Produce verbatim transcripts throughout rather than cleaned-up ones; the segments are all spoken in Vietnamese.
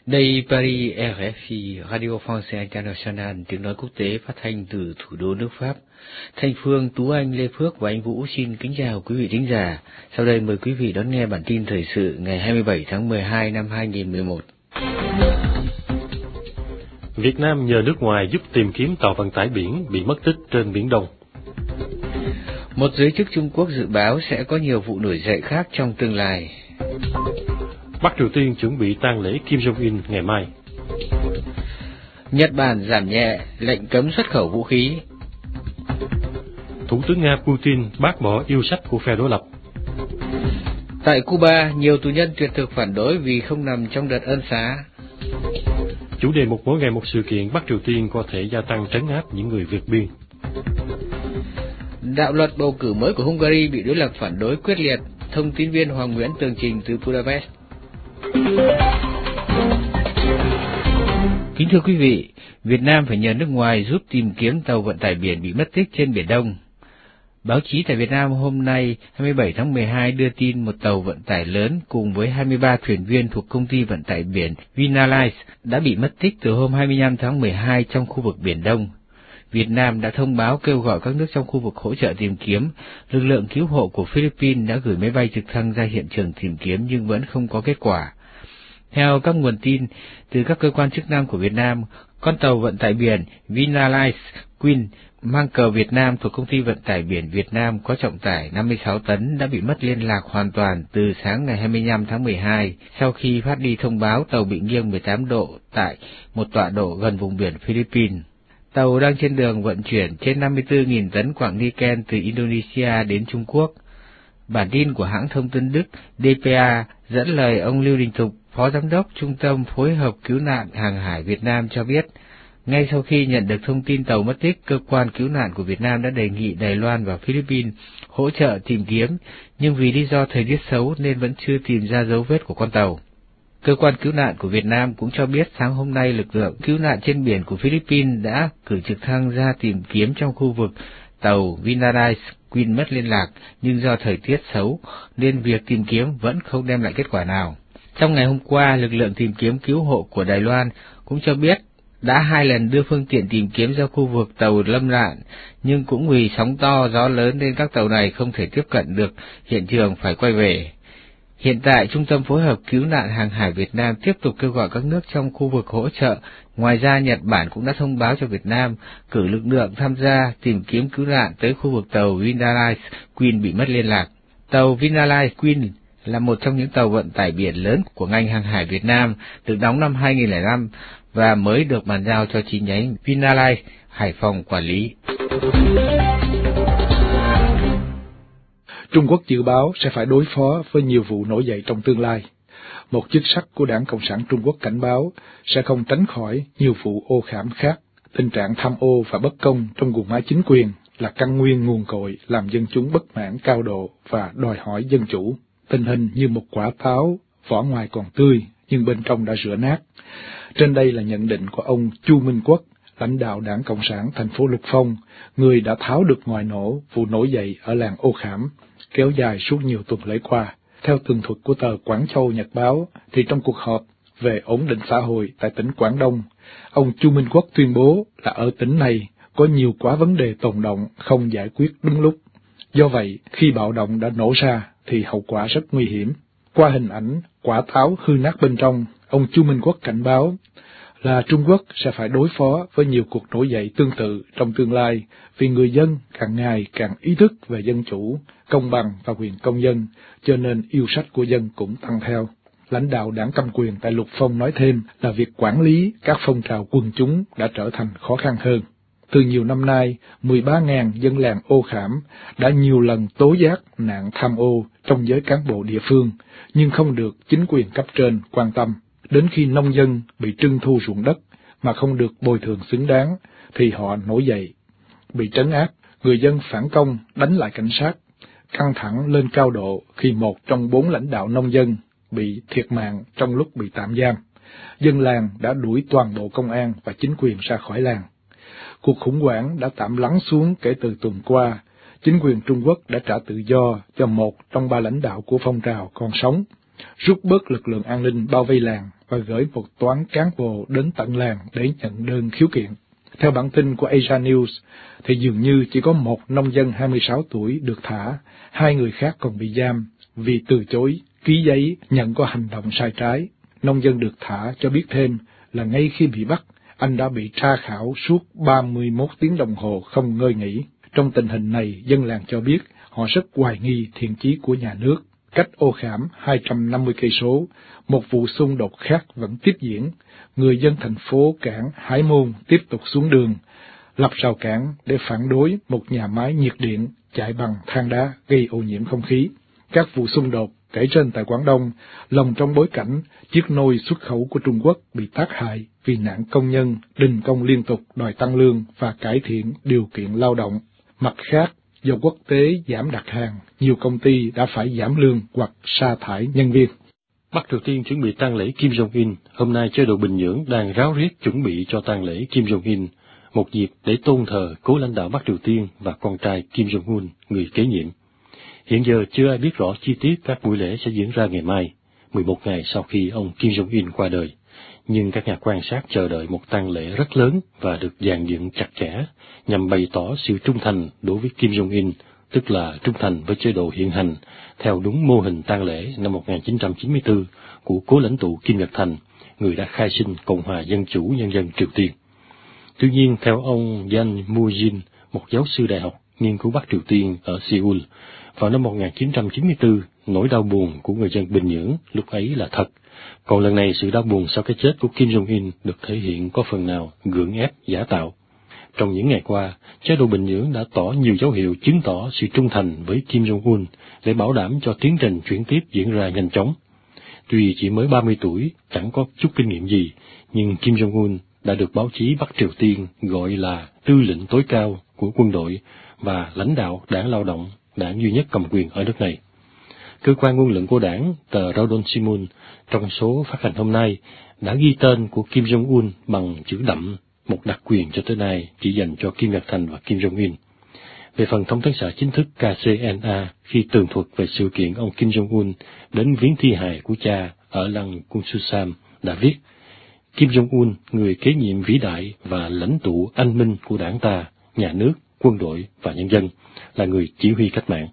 Đây Paris rờ ép i, Radio France International, tiếng nói quốc tế phát thanh từ thủ đô nước Pháp. Thanh Phương, Tú Anh, Lê Phước và anh Vũ xin kính chào quý vị thính giả. Sau đây mời quý vị đón nghe bản tin thời sự ngày hai mươi bảy tháng mười hai năm hai nghìn không trăm mười một. Việt Nam nhờ nước ngoài giúp tìm kiếm tàu vận tải biển bị mất tích trên Biển Đông. Một giới chức Trung Quốc dự báo sẽ có nhiều vụ nổi dậy khác trong tương lai. Bắc Triều Tiên chuẩn bị tang lễ Kim Jong-un ngày mai. Nhật Bản giảm nhẹ lệnh cấm xuất khẩu vũ khí. Thủ tướng Nga Putin bác bỏ yêu sách của phe đối lập. Tại Cuba, nhiều tù nhân tuyệt thực phản đối vì không nằm trong đợt ân xá. Chủ đề một mỗi ngày một sự kiện, Bắc Triều Tiên có thể gia tăng trấn áp những người vượt biên. Đạo luật bầu cử mới của Hungary bị đối lập phản đối quyết liệt. Thông tin viên Hoàng Nguyễn tường trình từ Budapest. Kính thưa quý vị, Việt Nam phải nhờ nước ngoài giúp tìm kiếm tàu vận tải biển bị mất tích trên Biển Đông. Báo chí tại Việt Nam hôm nay hai mươi bảy tháng mười hai đưa tin một tàu vận tải lớn cùng với hai mươi ba thuyền viên thuộc công ty vận tải biển Vinalize đã bị mất tích từ hôm hai mươi lăm tháng mười hai trong khu vực Biển Đông. Việt Nam đã thông báo kêu gọi các nước trong khu vực hỗ trợ tìm kiếm. Lực lượng cứu hộ của Philippines đã gửi máy bay trực thăng ra hiện trường tìm kiếm nhưng vẫn không có kết quả. Theo các nguồn tin từ các cơ quan chức năng của Việt Nam, con tàu vận tải biển Vinalize Queen mang cờ Việt Nam thuộc công ty vận tải biển Việt Nam có trọng tải năm mươi sáu tấn đã bị mất liên lạc hoàn toàn từ sáng ngày hai mươi lăm tháng mười hai sau khi phát đi thông báo tàu bị nghiêng mười tám độ tại một tọa độ gần vùng biển Philippines. Tàu đang trên đường vận chuyển trên năm mươi tư nghìn tấn quặng niken từ Indonesia đến Trung Quốc. Bản tin của hãng thông tấn Đức đê pê a dẫn lời ông Lưu Đình Thục, Phó Giám đốc Trung tâm Phối hợp Cứu nạn Hàng hải Việt Nam cho biết, ngay sau khi nhận được thông tin tàu mất tích, cơ quan cứu nạn của Việt Nam đã đề nghị Đài Loan và Philippines hỗ trợ tìm kiếm, nhưng vì lý do thời tiết xấu nên vẫn chưa tìm ra dấu vết của con tàu. Cơ quan cứu nạn của Việt Nam cũng cho biết sáng hôm nay lực lượng cứu nạn trên biển của Philippines đã cử trực thăng ra tìm kiếm trong khu vực tàu Vinalize Queen mất liên lạc, nhưng do thời tiết xấu nên việc tìm kiếm vẫn không đem lại kết quả nào. Trong ngày hôm qua, lực lượng tìm kiếm cứu hộ của Đài Loan cũng cho biết đã hai lần đưa phương tiện tìm kiếm ra khu vực tàu lâm nạn, nhưng cũng vì sóng to, gió lớn nên các tàu này không thể tiếp cận được hiện trường phải quay về. Hiện tại, Trung tâm Phối hợp Cứu nạn Hàng hải Việt Nam tiếp tục kêu gọi các nước trong khu vực hỗ trợ. Ngoài ra, Nhật Bản cũng đã thông báo cho Việt Nam cử lực lượng tham gia tìm kiếm cứu nạn tới khu vực tàu Vinalize Queen bị mất liên lạc. Tàu Vinalize Queen là một trong những tàu vận tải biển lớn của ngành hàng hải Việt Nam, được đóng năm hai nghìn không trăm lẻ năm và mới được bàn giao cho chi nhánh Vinalize Hải Phòng quản lý. Trung Quốc dự báo sẽ phải đối phó với nhiều vụ nổi dậy trong tương lai. Một chức sắc của Đảng Cộng sản Trung Quốc cảnh báo sẽ không tránh khỏi nhiều vụ ô khảm khác. Tình trạng tham ô và bất công trong guồng máy chính quyền là căn nguyên nguồn cội làm dân chúng bất mãn cao độ và đòi hỏi dân chủ. Tình hình như một quả táo, vỏ ngoài còn tươi nhưng bên trong đã rữa nát. Trên đây là nhận định của ông Chu Minh Quốc, lãnh đạo Đảng Cộng sản thành phố Lục Phong, người đã tháo được ngòi nổ vụ nổi dậy ở làng Ô Khảm, kéo dài suốt nhiều tuần lễ qua. Theo tường thuật của tờ Quảng Châu Nhật Báo, thì trong cuộc họp về ổn định xã hội tại tỉnh Quảng Đông, ông Chu Minh Quốc tuyên bố là ở tỉnh này có nhiều quá vấn đề tồn động không giải quyết đúng lúc. Do vậy, khi bạo động đã nổ ra thì hậu quả rất nguy hiểm. Qua hình ảnh quả táo hư nát bên trong, ông Chu Minh Quốc cảnh báo là Trung Quốc sẽ phải đối phó với nhiều cuộc nổi dậy tương tự trong tương lai vì người dân càng ngày càng ý thức về dân chủ, công bằng và quyền công dân, cho nên yêu sách của dân cũng tăng theo. Lãnh đạo đảng cầm quyền tại Lục Phong nói thêm là việc quản lý các phong trào quần chúng đã trở thành khó khăn hơn. Từ nhiều năm nay, mười ba nghìn dân làng Ô Khảm đã nhiều lần tố giác nạn tham ô trong giới cán bộ địa phương, nhưng không được chính quyền cấp trên quan tâm. Đến khi nông dân bị trưng thu ruộng đất mà không được bồi thường xứng đáng, thì họ nổi dậy. Bị trấn áp, người dân phản công đánh lại cảnh sát. Căng thẳng lên cao độ khi một trong bốn lãnh đạo nông dân bị thiệt mạng trong lúc bị tạm giam. Dân làng đã đuổi toàn bộ công an và chính quyền ra khỏi làng. Cuộc khủng hoảng đã tạm lắng xuống kể từ tuần qua. Chính quyền Trung Quốc đã trả tự do cho một trong ba lãnh đạo của phong trào còn sống, rút bớt lực lượng an ninh bao vây làng và gửi một toán cán bộ đến tận làng để nhận đơn khiếu kiện. Theo bản tin của Asia News, thì dường như chỉ có một nông dân hai mươi sáu tuổi được thả, hai người khác còn bị giam vì từ chối ký giấy nhận có hành động sai trái. Nông dân được thả cho biết thêm là ngay khi bị bắt, anh đã bị tra khảo suốt ba mươi mốt tiếng đồng hồ không ngơi nghỉ. Trong tình hình này, dân làng cho biết họ rất hoài nghi thiện chí của nhà nước. Cách Ô Khảm hai trăm năm mươi cây số, một vụ xung đột khác vẫn tiếp diễn. Người dân thành phố cảng Hải Môn tiếp tục xuống đường, lập rào cản để phản đối một nhà máy nhiệt điện chạy bằng than đá gây ô nhiễm không khí. Các vụ xung đột kể trên tại Quảng Đông lồng trong bối cảnh chiếc nôi xuất khẩu của Trung Quốc bị tác hại vì nạn công nhân đình công liên tục đòi tăng lương và cải thiện điều kiện lao động. Mặt khác, do quốc tế giảm đặt hàng, nhiều công ty đã phải giảm lương hoặc sa thải nhân viên. Bắc Triều Tiên chuẩn bị tang lễ Kim Jong-un. Hôm nay chế độ Bình Nhưỡng đang ráo riết chuẩn bị cho tang lễ Kim Jong-un, một dịp để tôn thờ cố lãnh đạo Bắc Triều Tiên và con trai Kim Jong-un, người kế nhiệm. Hiện giờ chưa ai biết rõ chi tiết các buổi lễ sẽ diễn ra ngày mai, mười một ngày sau khi ông Kim Jong-un qua đời. Nhưng các nhà quan sát chờ đợi một tang lễ rất lớn và được dàn dựng chặt chẽ nhằm bày tỏ sự trung thành đối với Kim Jong-un, tức là trung thành với chế độ hiện hành, theo đúng mô hình tang lễ năm một nghìn chín trăm chín mươi tư của cố lãnh tụ Kim Nhật Thành, người đã khai sinh Cộng hòa Dân chủ Nhân dân Triều Tiên. Tuy nhiên, theo ông Yang Moo-jin, một giáo sư đại học nghiên cứu Bắc Triều Tiên ở Seoul, vào năm một nghìn chín trăm chín mươi tư, nỗi đau buồn của người dân Bình Nhưỡng lúc ấy là thật. Còn lần này, sự đau buồn sau cái chết của Kim Jong-un được thể hiện có phần nào gượng ép, giả tạo. Trong những ngày qua, chế độ Bình Nhưỡng đã tỏ nhiều dấu hiệu chứng tỏ sự trung thành với Kim Jong-un để bảo đảm cho tiến trình chuyển tiếp diễn ra nhanh chóng. Tuy chỉ mới ba mươi tuổi, chẳng có chút kinh nghiệm gì, nhưng Kim Jong-un đã được báo chí Bắc Triều Tiên gọi là tư lệnh tối cao của quân đội và lãnh đạo đảng Lao động, đảng duy nhất cầm quyền ở nước này. Cơ quan ngôn luận của đảng, tờ Rodon Sinmun, trong số phát hành hôm nay, đã ghi tên của Kim Jong-un bằng chữ đậm, một đặc quyền cho tới nay chỉ dành cho Kim Nhật Thành và Kim Jong-un. Về phần thông tấn xã chính thức K C N A, khi tường thuật về sự kiện ông Kim Jong-un đến viếng thi hài của cha ở lăng Kunsusam, đã viết: Kim Jong-un, người kế nhiệm vĩ đại và lãnh tụ anh minh của đảng ta, nhà nước, quân đội và nhân dân, là người chỉ huy cách mạng.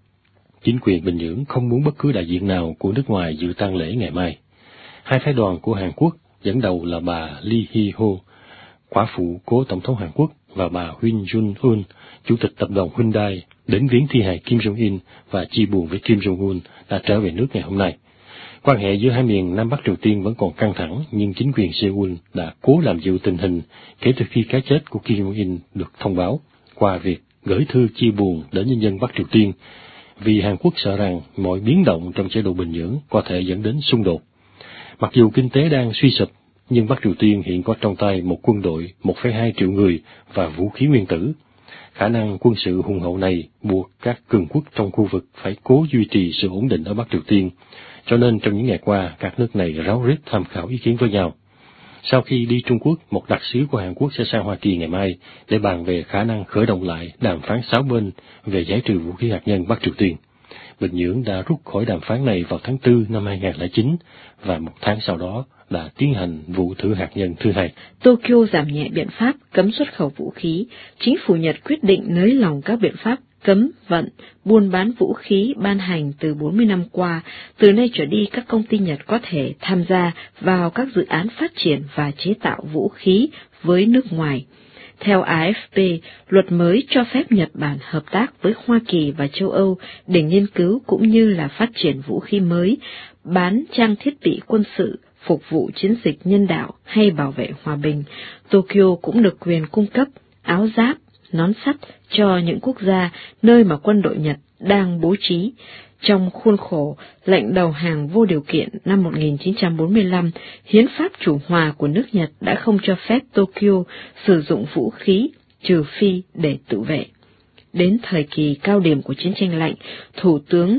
Chính quyền Bình Nhưỡng không muốn bất cứ đại diện nào của nước ngoài dự tang lễ ngày mai. Hai phái đoàn của Hàn Quốc, dẫn đầu là bà Lee Hee-ho, quả phụ cố tổng thống Hàn Quốc, và bà Hyun Jun-un, chủ tịch tập đoàn Hyundai, đến viếng thi hài Kim Jong-un và chia buồn với Kim Jong-un, đã trở về nước ngày hôm nay. Quan hệ giữa hai miền Nam Bắc Triều Tiên vẫn còn căng thẳng, nhưng chính quyền Seoul đã cố làm dịu tình hình kể từ khi cái chết của Kim Jong-un được thông báo, qua việc gửi thư chia buồn đến nhân dân Bắc Triều Tiên, vì Hàn Quốc sợ rằng mọi biến động trong chế độ Bình Nhưỡng có thể dẫn đến xung đột. Mặc dù kinh tế đang suy sụp, nhưng Bắc Triều Tiên hiện có trong tay một quân đội một phẩy hai triệu người và vũ khí nguyên tử. Khả năng quân sự hùng hậu này buộc các cường quốc trong khu vực phải cố duy trì sự ổn định ở Bắc Triều Tiên, cho nên trong những ngày qua các nước này ráo riết tham khảo ý kiến với nhau. Sau khi đi Trung Quốc, một đặc sứ của Hàn Quốc sẽ sang Hoa Kỳ ngày mai để bàn về khả năng khởi động lại đàm phán sáu bên về giải trừ vũ khí hạt nhân Bắc Triều Tiên. Bình Nhưỡng đã rút khỏi đàm phán này vào tháng tư năm hai nghìn không trăm lẻ chín và một tháng sau đó đã tiến hành vụ thử hạt nhân thứ hai. Tokyo giảm nhẹ biện pháp cấm xuất khẩu vũ khí. Chính phủ Nhật quyết định nới lỏng các biện pháp cấm vận, buôn bán vũ khí ban hành từ bốn mươi năm qua. Từ nay trở đi, các công ty Nhật có thể tham gia vào các dự án phát triển và chế tạo vũ khí với nước ngoài. Theo A F P, luật mới cho phép Nhật Bản hợp tác với Hoa Kỳ và châu Âu để nghiên cứu cũng như là phát triển vũ khí mới, bán trang thiết bị quân sự, phục vụ chiến dịch nhân đạo hay bảo vệ hòa bình. Tokyo cũng được quyền cung cấp áo giáp, nón sắt cho những quốc gia nơi mà quân đội Nhật đang bố trí. Trong khuôn khổ lệnh đầu hàng vô điều kiện năm một nghìn chín trăm bốn mươi lăm, hiến pháp chủ hòa của nước Nhật đã không cho phép Tokyo sử dụng vũ khí trừ phi để tự vệ. Đến thời kỳ cao điểm của chiến tranh lạnh, Thủ tướng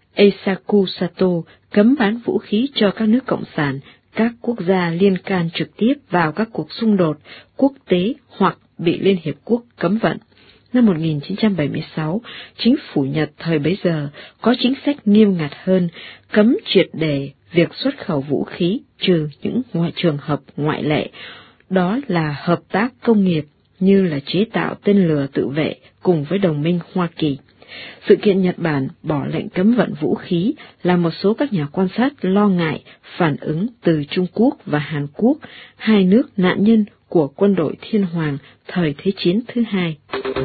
Eisaku Sato cấm bán vũ khí cho các nước cộng sản, các quốc gia liên can trực tiếp vào các cuộc xung đột quốc tế hoặc bị Liên Hiệp Quốc cấm vận. năm một nghìn chín trăm bảy mươi sáu, chính phủ Nhật thời bấy giờ có chính sách nghiêm ngặt hơn, cấm triệt để việc xuất khẩu vũ khí trừ những ngoại trường hợp ngoại lệ, đó là hợp tác công nghiệp như là chế tạo tên lửa tự vệ cùng với đồng minh Hoa Kỳ. Sự kiện Nhật Bản bỏ lệnh cấm vận vũ khí là một số các nhà quan sát lo ngại phản ứng từ Trung Quốc và Hàn Quốc, hai nước nạn nhân của quân đội Thiên Hoàng thời Thế chiến thứ hai.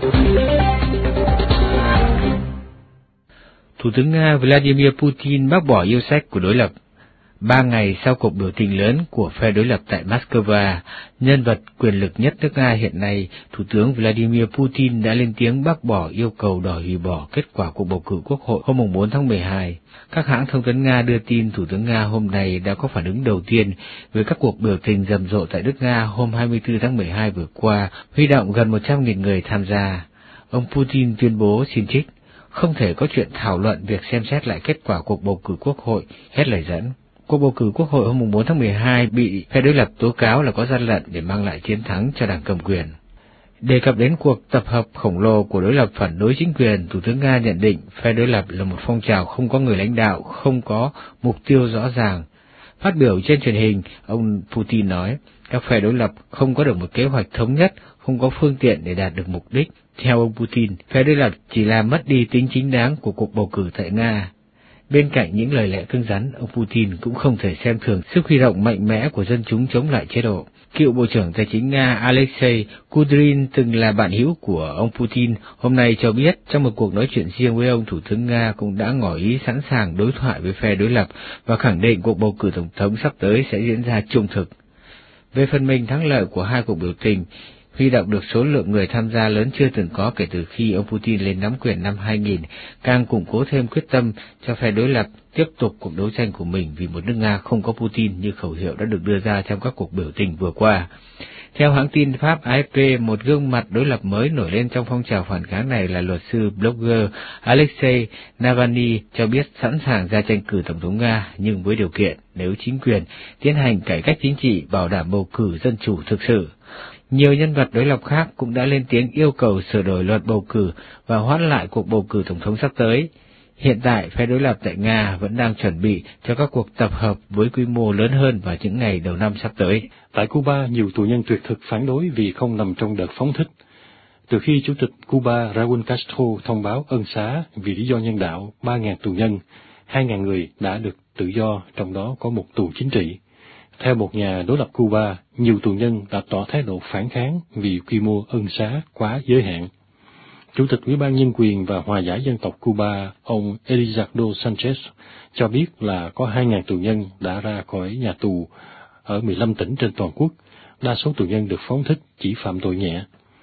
Thủ tướng Nga Vladimir Putin bác bỏ yêu sách của đối lập. Ba ngày sau cuộc biểu tình lớn của phe đối lập tại Moscow, nhân vật quyền lực nhất nước Nga hiện nay, Thủ tướng Vladimir Putin đã lên tiếng bác bỏ yêu cầu đòi hủy bỏ kết quả cuộc bầu cử quốc hội hôm bốn tháng mười hai. Các hãng thông tấn Nga đưa tin Thủ tướng Nga hôm nay đã có phản ứng đầu tiên với các cuộc biểu tình rầm rộ tại nước Nga hôm hai mươi tư tháng mười hai vừa qua, huy động gần một trăm nghìn người tham gia. Ông Putin tuyên bố xin trích, không thể có chuyện thảo luận việc xem xét lại kết quả cuộc bầu cử quốc hội, hết lời dẫn. Cuộc bầu cử quốc hội hôm bốn tháng mười hai bị phe đối lập tố cáo là có gian lận để mang lại chiến thắng cho đảng cầm quyền. Đề cập đến cuộc tập hợp khổng lồ của đối lập phản đối chính quyền, Thủ tướng Nga nhận định phe đối lập là một phong trào không có người lãnh đạo, không có mục tiêu rõ ràng. Phát biểu trên truyền hình, ông Putin nói, các phe đối lập không có được một kế hoạch thống nhất, không có phương tiện để đạt được mục đích. Theo ông Putin, phe đối lập chỉ làm mất đi tính chính đáng của cuộc bầu cử tại Nga. Bên cạnh những lời lẽ cứng rắn, ông Putin cũng không thể xem thường sức huy động mạnh mẽ của dân chúng chống lại chế độ. Cựu Bộ trưởng Tài chính Nga Alexei Kudrin từng là bạn hữu của ông Putin, hôm nay cho biết trong một cuộc nói chuyện riêng với ông, Thủ tướng Nga cũng đã ngỏ ý sẵn sàng đối thoại với phe đối lập và khẳng định cuộc bầu cử tổng thống sắp tới sẽ diễn ra trung thực. Về phần mình, thắng lợi của hai cuộc biểu tình huy động được số lượng người tham gia lớn chưa từng có kể từ khi ông Putin lên nắm quyền năm hai nghìn, càng củng cố thêm quyết tâm cho phe đối lập tiếp tục cuộc đấu tranh của mình vì một nước Nga không có Putin như khẩu hiệu đã được đưa ra trong các cuộc biểu tình vừa qua. Theo hãng tin Pháp A F P, một gương mặt đối lập mới nổi lên trong phong trào phản kháng này là luật sư blogger Alexei Navalny cho biết sẵn sàng ra tranh cử tổng thống Nga, nhưng với điều kiện nếu chính quyền tiến hành cải cách chính trị bảo đảm bầu cử dân chủ thực sự. Nhiều nhân vật đối lập khác cũng đã lên tiếng yêu cầu sửa đổi luật bầu cử và hoãn lại cuộc bầu cử tổng thống sắp tới. Hiện tại, phe đối lập tại Nga vẫn đang chuẩn bị cho các cuộc tập hợp với quy mô lớn hơn vào những ngày đầu năm sắp tới. Tại Cuba, nhiều tù nhân tuyệt thực phản đối vì không nằm trong đợt phóng thích. Từ khi Chủ tịch Cuba Raúl Castro thông báo ân xá vì lý do nhân đạo ba nghìn tù nhân, hai nghìn người đã được tự do, trong đó có một tù chính trị. Theo một nhà đối lập Cuba, nhiều tù nhân đã tỏ thái độ phản kháng vì quy mô ân xá quá giới hạn. Chủ tịch Ủy ban Nhân quyền và Hòa giải dân tộc Cuba, ông Elizondo Sanchez, cho biết là có hai nghìn tù nhân đã ra khỏi nhà tù ở mười lăm tỉnh trên toàn quốc. Đa số tù nhân được phóng thích chỉ phạm tội nhẹ.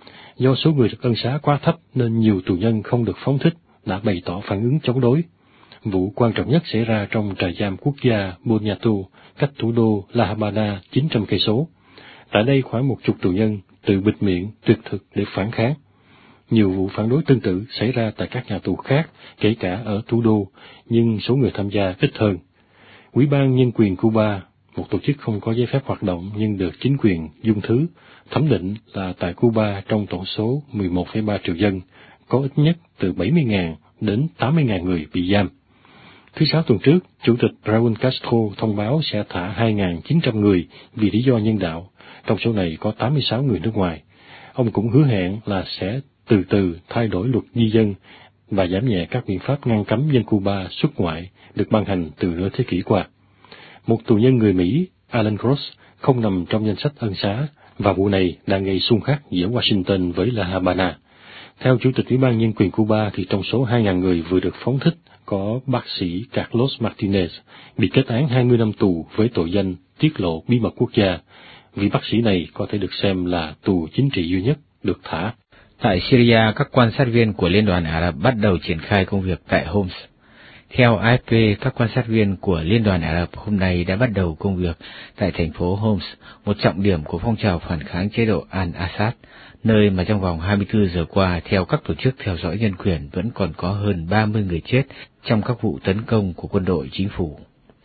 Do số người được ân xá quá thấp nên nhiều tù nhân không được phóng thích đã bày tỏ phản ứng chống đối. Vụ quan trọng nhất xảy ra trong trại giam quốc gia Boniato, cách thủ đô La Habana chín trăm cây số. Tại đây khoảng một chục tù nhân tự bịt miệng tuyệt thực để phản kháng. Nhiều vụ phản đối tương tự xảy ra tại các nhà tù khác, kể cả ở thủ đô, nhưng số người tham gia ít hơn. Ủy ban Nhân quyền Cuba, một tổ chức không có giấy phép hoạt động nhưng được chính quyền dung thứ, thẩm định là tại Cuba trong tổng số mười một phẩy ba triệu dân, có ít nhất từ bảy mươi nghìn đến tám mươi nghìn người bị giam. Thứ Sáu tuần trước, Chủ tịch Raúl Castro thông báo sẽ thả hai nghìn chín trăm người vì lý do nhân đạo, trong số này có tám mươi sáu người nước ngoài. Ông cũng hứa hẹn là sẽ từ từ thay đổi luật di dân và giảm nhẹ các biện pháp ngăn cấm dân Cuba xuất ngoại được ban hành từ nửa thế kỷ qua. Một tù nhân người Mỹ, Alan Gross, không nằm trong danh sách ân xá, và vụ này đang gây xung khắc giữa Washington với La Habana. Theo Chủ tịch Ủy ban Nhân quyền Cuba thì trong số hai nghìn người vừa được phóng thích có bác sĩ Carlos Martinez bị kết án hai mươi năm tù với tội danh tiết lộ bí mật quốc gia. Vị bác sĩ này có thể được xem là tù chính trị duy nhất được thả. Tại Syria, các quan sát viên của Liên đoàn Ả Rập bắt đầu triển khai công việc tại Homs. Theo A F P, các quan sát viên của Liên đoàn Ả Rập hôm nay đã bắt đầu công việc tại thành phố Homs, một trọng điểm của phong trào phản kháng chế độ Al-Assad, nơi mà trong vòng hai mươi tư giờ qua, theo các tổ chức theo dõi nhân quyền, vẫn còn có hơn ba mươi người chết trong các vụ tấn công của quân đội chính phủ.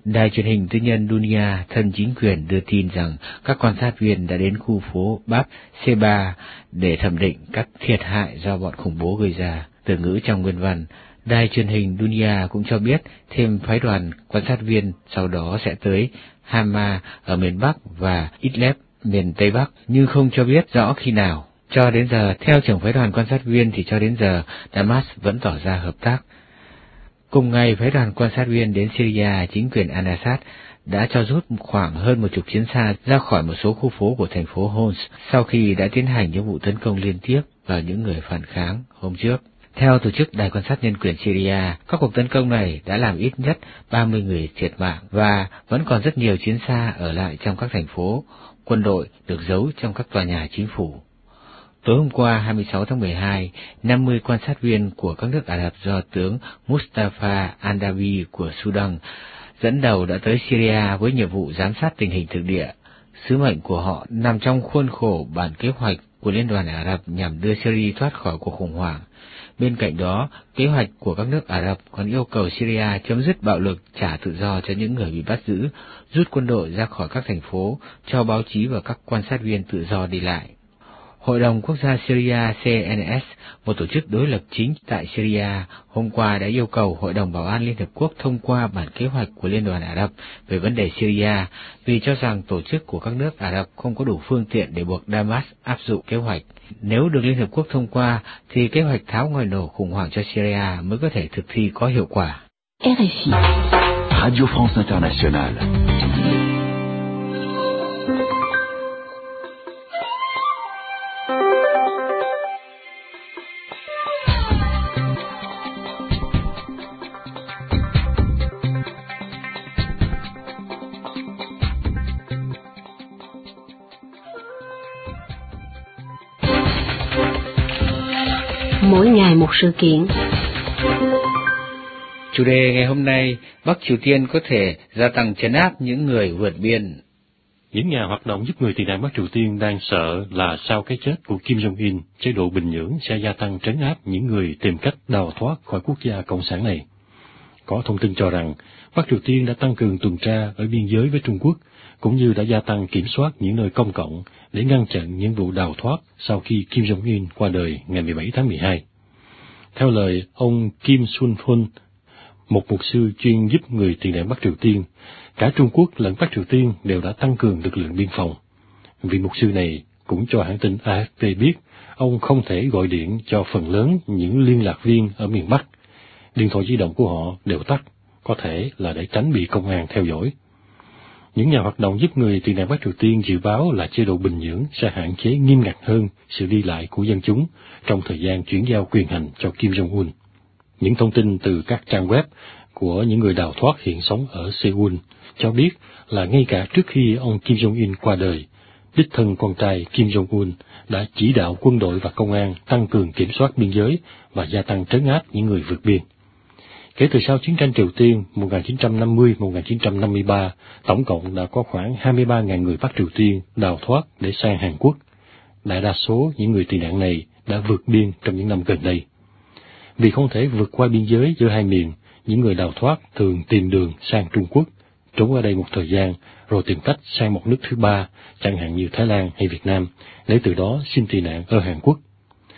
Đài truyền hình tư nhân Dunia thân chính quyền đưa tin rằng các quan sát viên đã đến khu phố Bab Sheba để thẩm định các thiệt hại do bọn khủng bố gây ra. Từ ngữ trong nguyên văn, đài truyền hình Dunia cũng cho biết thêm phái đoàn quan sát viên sau đó sẽ tới Hama ở miền Bắc và Idlib miền Tây Bắc, nhưng không cho biết rõ khi nào. Cho đến giờ, theo trưởng phái đoàn quan sát viên thì cho đến giờ, Damas vẫn tỏ ra hợp tác. Cùng ngày, phái đoàn quan sát viên đến Syria, chính quyền Al-Assad đã cho rút khoảng hơn một chục chiến xa ra khỏi một số khu phố của thành phố Homs sau khi đã tiến hành những vụ tấn công liên tiếp vào những người phản kháng hôm trước. Theo tổ chức Đài quan sát nhân quyền Syria, các cuộc tấn công này đã làm ít nhất ba mươi người thiệt mạng và vẫn còn rất nhiều chiến xa ở lại trong các thành phố, quân đội được giấu trong các tòa nhà chính phủ. Tối hôm qua hai mươi sáu tháng mười hai, năm mươi quan sát viên của các nước Ả Rập do tướng Mustafa Al-Dawi của Sudan dẫn đầu đã tới Syria với nhiệm vụ giám sát tình hình thực địa. Sứ mệnh của họ nằm trong khuôn khổ bản kế hoạch của Liên đoàn Ả Rập nhằm đưa Syria thoát khỏi cuộc khủng hoảng. Bên cạnh đó, kế hoạch của các nước Ả Rập còn yêu cầu Syria chấm dứt bạo lực, trả tự do cho những người bị bắt giữ, rút quân đội ra khỏi các thành phố, cho báo chí và các quan sát viên tự do đi lại. Hội đồng Quốc gia Syria C N S, một tổ chức đối lập chính tại Syria, hôm qua đã yêu cầu Hội đồng Bảo an Liên Hợp Quốc thông qua bản kế hoạch của Liên đoàn Ả Rập về vấn đề Syria, vì cho rằng tổ chức của các nước Ả Rập không có đủ phương tiện để buộc Damas áp dụng kế hoạch. Nếu được Liên Hợp Quốc thông qua, thì kế hoạch tháo ngòi nổ khủng hoảng cho Syria mới có thể thực thi có hiệu quả. R F I Radio France Internationale. Mỗi ngày một sự kiện. Chủ đề ngày hôm nay, Bắc Triều Tiên có thể gia tăng trấn áp những người vượt biên. Những nhà hoạt động giúp người tị nạn Bắc Triều Tiên đang sợ là sau cái chết của Kim Jong-un, chế độ Bình Nhưỡng sẽ gia tăng trấn áp những người tìm cách đào thoát khỏi quốc gia cộng sản này. Có thông tin cho rằng Bắc Triều Tiên đã tăng cường tuần tra ở biên giới với Trung Quốc, cũng như đã gia tăng kiểm soát những nơi công cộng để ngăn chặn những vụ đào thoát sau khi Kim Jong-un qua đời ngày mười bảy tháng mười hai. Theo lời ông Kim Sun-hun, một mục sư chuyên giúp người tị nạn Bắc Triều Tiên, cả Trung Quốc lẫn Bắc Triều Tiên đều đã tăng cường lực lượng biên phòng. Vị mục sư này cũng cho hãng tin A F P biết ông không thể gọi điện cho phần lớn những liên lạc viên ở miền Bắc. Điện thoại di động của họ đều tắt, có thể là để tránh bị công an theo dõi. Những nhà hoạt động giúp người tị nạn Bắc Triều Tiên dự báo là chế độ Bình Nhưỡng sẽ hạn chế nghiêm ngặt hơn sự đi lại của dân chúng trong thời gian chuyển giao quyền hành cho Kim Jong-un. Những thông tin từ các trang web của những người đào thoát hiện sống ở Seoul cho biết là ngay cả trước khi ông Kim Jong-un qua đời, đích thân con trai Kim Jong-un đã chỉ đạo quân đội và công an tăng cường kiểm soát biên giới và gia tăng trấn áp những người vượt biên. Kể từ sau chiến tranh Triều Tiên một nghìn chín trăm năm mươi đến một nghìn chín trăm năm mươi ba, tổng cộng đã có khoảng hai mươi ba nghìn người Bắc Triều Tiên đào thoát để sang Hàn Quốc. Đại đa số những người tị nạn này đã vượt biên trong những năm gần đây. Vì không thể vượt qua biên giới giữa hai miền, những người đào thoát thường tìm đường sang Trung Quốc, trốn ở đây một thời gian, rồi tìm cách sang một nước thứ ba, chẳng hạn như Thái Lan hay Việt Nam, để từ đó xin tị nạn ở Hàn Quốc.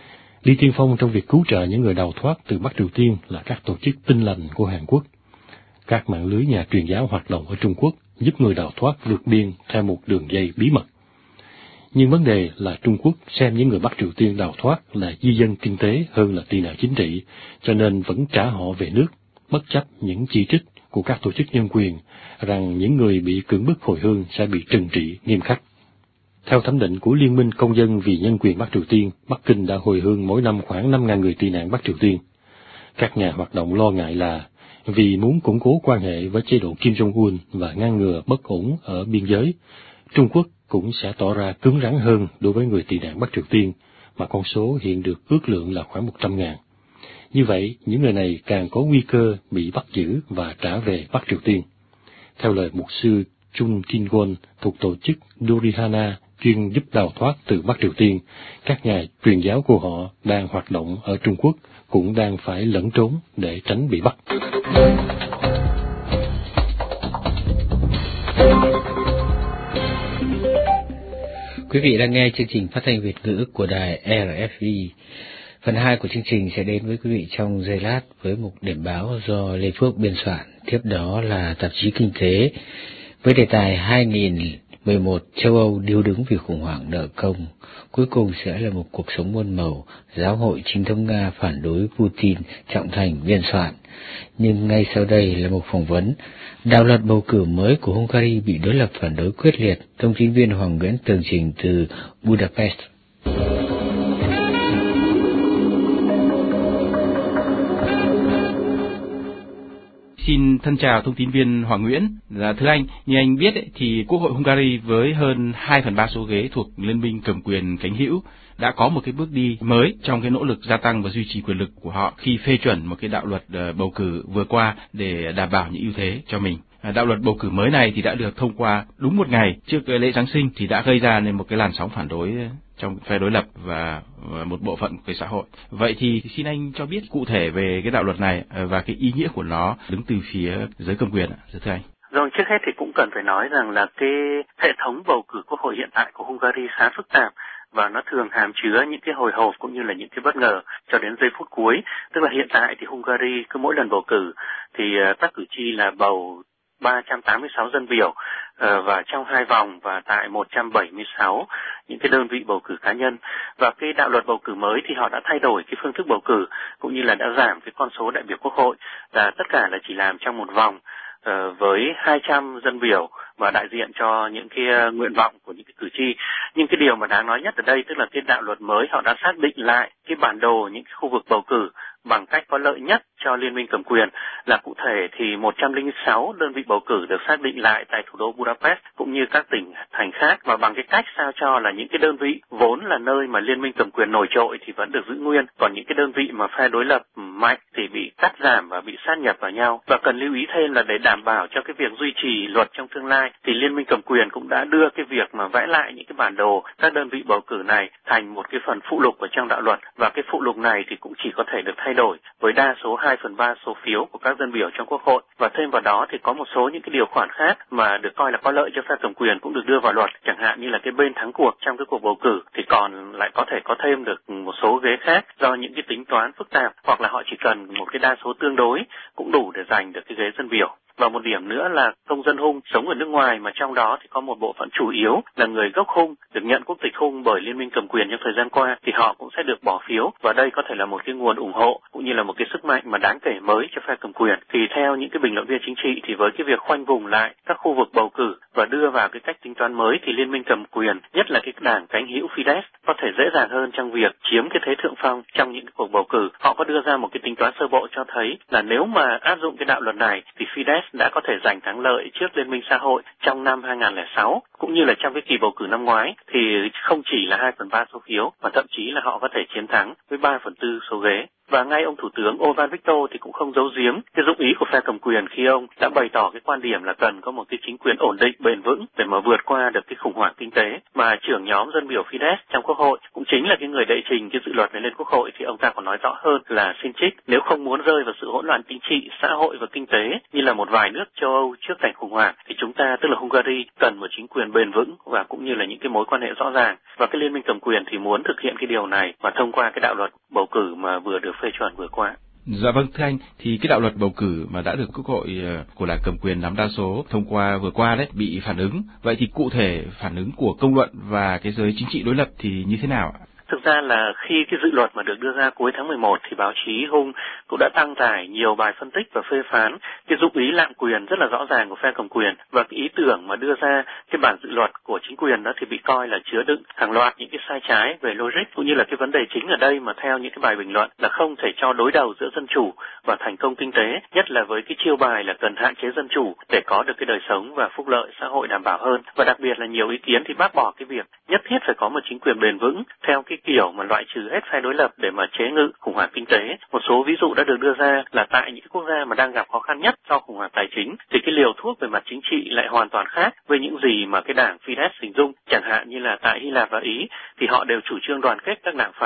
Đi tiên phong trong việc cứu trợ những người đào thoát từ Bắc Triều Tiên là các tổ chức Tin lành của Hàn Quốc. Các mạng lưới nhà truyền giáo hoạt động ở Trung Quốc giúp người đào thoát vượt biên theo một đường dây bí mật. Nhưng vấn đề là Trung Quốc xem những người Bắc Triều Tiên đào thoát là di dân kinh tế hơn là tị nạn chính trị, cho nên vẫn trả họ về nước, bất chấp những chỉ trích của các tổ chức nhân quyền rằng những người bị cưỡng bức hồi hương sẽ bị trừng trị nghiêm khắc. Theo thẩm định của Liên minh Công dân vì Nhân quyền Bắc Triều Tiên, Bắc Kinh đã hồi hương mỗi năm khoảng năm nghìn người tị nạn Bắc Triều Tiên. Các nhà hoạt động lo ngại là vì muốn củng cố quan hệ với chế độ Kim Jong-un và ngăn ngừa bất ổn ở biên giới, Trung Quốc cũng sẽ tỏ ra cứng rắn hơn đối với người tị nạn Bắc Triều Tiên, mà con số hiện được ước lượng là khoảng một trăm nghìn. Như vậy, những người này càng có nguy cơ bị bắt giữ và trả về Bắc Triều Tiên. Theo lời mục sư Chung Kin-won thuộc tổ chức Dorihana chuyên giúp đào thoát từ Bắc Triều Tiên, các nhà truyền giáo của họ đang hoạt động ở Trung Quốc cũng đang phải lẩn trốn để tránh bị bắt. Quý vị đang nghe chương trình phát thanh Việt ngữ của đài rờ ép i. Phần hai của chương trình sẽ đến với quý vị trong giây lát với một điểm báo do Lê Phước biên soạn. Tiếp đó là tạp chí Kinh tế với đề tài hai nghìn mười một châu Âu điêu đứng vì khủng hoảng nợ công. Cuối cùng sẽ là một cuộc sống muôn màu, giáo hội chính thống Nga phản đối Putin, Trọng Thành biên soạn. Nhưng ngay sau đây là một phỏng vấn. Đạo luật bầu cử mới của Hungary bị đối lập phản đối quyết liệt. Thông tin viên Hoàng Nguyễn tường trình từ Budapest. Xin thân chào thông tin viên Hoàng Nguyễn. Là thưa anh, như anh biết ấy, thì Quốc hội Hungary với hơn hai phần ba số ghế thuộc Liên minh cầm quyền cánh hữu đã có một cái bước đi mới trong cái nỗ lực gia tăng và duy trì quyền lực của họ khi phê chuẩn một cái đạo luật bầu cử vừa qua để đảm bảo những ưu thế cho mình. Đạo luật bầu cử mới này thì đã được thông qua đúng một ngày trước lễ Giáng sinh thì đã gây ra nên một cái làn sóng phản đối trong phe đối lập và một bộ phận của xã hội. Vậy thì xin anh cho biết cụ thể về cái đạo luật này và cái ý nghĩa của nó đứng từ phía giới cầm quyền ạ, thưa anh. Rồi, trước hết thì cũng cần phải nói rằng là cái hệ thống bầu cử quốc hội hiện tại của Hungary khá phức tạp và nó thường hàm chứa những cái hồi hộp cũng như là những cái bất ngờ cho đến giây phút cuối. Tức là hiện tại thì Hungary cứ mỗi lần bầu cử thì các cử tri là bầu ba trăm tám mươi sáu dân biểu uh, và trong hai vòng và tại một trăm bảy mươi sáu những cái đơn vị bầu cử cá nhân. Và cái đạo luật bầu cử mới thì họ đã thay đổi cái phương thức bầu cử cũng như là đã giảm cái con số đại biểu quốc hội, và tất cả là chỉ làm trong một vòng uh, với hai trăm dân biểu và đại diện cho những cái uh, nguyện vọng của những cái cử tri. Nhưng cái điều mà đáng nói nhất ở đây tức là cái đạo luật mới họ đã xác định lại cái bản đồ những cái khu vực bầu cử bằng cách có lợi nhất cho liên minh cầm quyền, là cụ thể thì một trăm lẻ sáu đơn vị bầu cử được xác định lại tại thủ đô Budapest cũng như các tỉnh thành khác, và bằng cái cách sao cho là những cái đơn vị vốn là nơi mà liên minh cầm quyền nổi trội thì vẫn được giữ nguyên, còn những cái đơn vị mà phe đối lập mạnh thì bị cắt giảm và bị sát nhập vào nhau. Và cần lưu ý thêm là để đảm bảo cho cái việc duy trì luật trong tương lai thì liên minh cầm quyền cũng đã đưa cái việc mà vẽ lại những cái bản đồ các đơn vị bầu cử này thành một cái phần phụ lục ở trong đạo luật, và cái phụ lục này thì cũng chỉ có thể được thay đổi với đa số hai phần ba số phiếu của các dân biểu trong quốc hội. Và thêm vào đó thì có một số những cái điều khoản khác mà được coi là có lợi cho phe cầm quyền cũng được đưa vào luật, chẳng hạn như là cái bên thắng cuộc trong cái cuộc bầu cử thì còn lại có thể có thêm được một số ghế khác do những cái tính toán phức tạp, hoặc là họ chỉ cần một cái đa số tương đối cũng đủ để giành được cái ghế dân biểu. Và một điểm nữa là công dân Hung sống ở nước ngoài, mà trong đó thì có một bộ phận chủ yếu là người gốc Hung được nhận quốc tịch Hung bởi liên minh cầm quyền trong thời gian qua, thì họ cũng sẽ được bỏ phiếu, và đây có thể là một cái nguồn ủng hộ cũng như là một cái sức mạnh mà đáng kể mới cho phe cầm quyền. Thì theo những cái bình luận viên chính trị thì với cái việc khoanh vùng lại các khu vực bầu cử và đưa vào cái cách tính toán mới thì liên minh cầm quyền, nhất là cái đảng cánh hữu Fidesz, có thể dễ dàng hơn trong việc chiếm cái thế thượng phong trong những cái cuộc bầu cử. Họ có đưa ra một cái tính toán sơ bộ cho thấy là nếu mà áp dụng cái đạo luật này thì Fidesz đã có thể giành thắng lợi trước Liên minh xã hội trong năm hai nghìn không trăm lẻ sáu, cũng như là trong cái kỳ bầu cử năm ngoái thì không chỉ là hai phần ba số phiếu mà thậm chí là họ có thể chiến thắng với ba phần tư số ghế. Và ngay ông Thủ tướng Orbán Viktor thì cũng không giấu giếm cái dụng ý của phe cầm quyền khi ông đã bày tỏ cái quan điểm là cần có một cái chính quyền ổn định, bền vững để mà vượt qua được cái khủng hoảng kinh tế. Mà trưởng nhóm dân biểu Fidesz trong Quốc hội cũng chính là cái người đệ trình cái dự luật này lên Quốc hội, thì ông ta còn nói rõ hơn là xin trích, nếu không muốn rơi vào sự hỗn loạn chính trị, xã hội và kinh tế như là một vài nước châu Âu trước cảnh khủng hoảng, thì chúng ta tức là Hungary cần một chính quyền bền vững và cũng như là những cái mối quan hệ rõ ràng. Và cái liên minh cầm quyền thì muốn thực hiện cái điều này và thông qua cái đạo luật bầu cử mà vừa được phê chuẩn vừa qua. Dạ vâng, thưa anh, thì cái đạo luật bầu cử mà đã được Quốc hội của đảng cầm quyền nắm đa số thông qua vừa qua đấy bị phản ứng. Vậy thì cụ thể phản ứng của công luận và cái giới chính trị đối lập thì như thế nào ạ? Thực ra là khi cái dự luật mà được đưa ra cuối tháng mười một thì báo chí Hung cũng đã đăng tải nhiều bài phân tích và phê phán cái dụng ý lạm quyền rất là rõ ràng của phe cầm quyền, và cái ý tưởng mà đưa ra cái bản dự luật của chính quyền đó thì bị coi là chứa đựng hàng loạt những cái sai trái về logic, cũng như là cái vấn đề chính ở đây mà theo những cái bài bình luận là không thể cho đối đầu giữa dân chủ và thành công kinh tế, nhất là với cái chiêu bài là cần hạn chế dân chủ để có được cái đời sống và phúc lợi xã hội đảm bảo hơn. Và đặc biệt là nhiều ý kiến thì bác bỏ cái việc nhất thiết phải có một chính quyền bền vững theo cái kiểu mà loại trừ hết phe đối lập để mà chế ngự khủng hoảng kinh tế. Một số ví dụ đã được đưa ra là tại những quốc gia mà đang gặp khó khăn nhất do khủng hoảng tài chính thì cái liều thuốc về mặt chính trị lại hoàn toàn khác với những gì mà cái đảng Fidesz hình dung. Chẳng hạn như là tại Hy Lạp và Ý thì họ đều chủ trương đoàn kết các đảng phái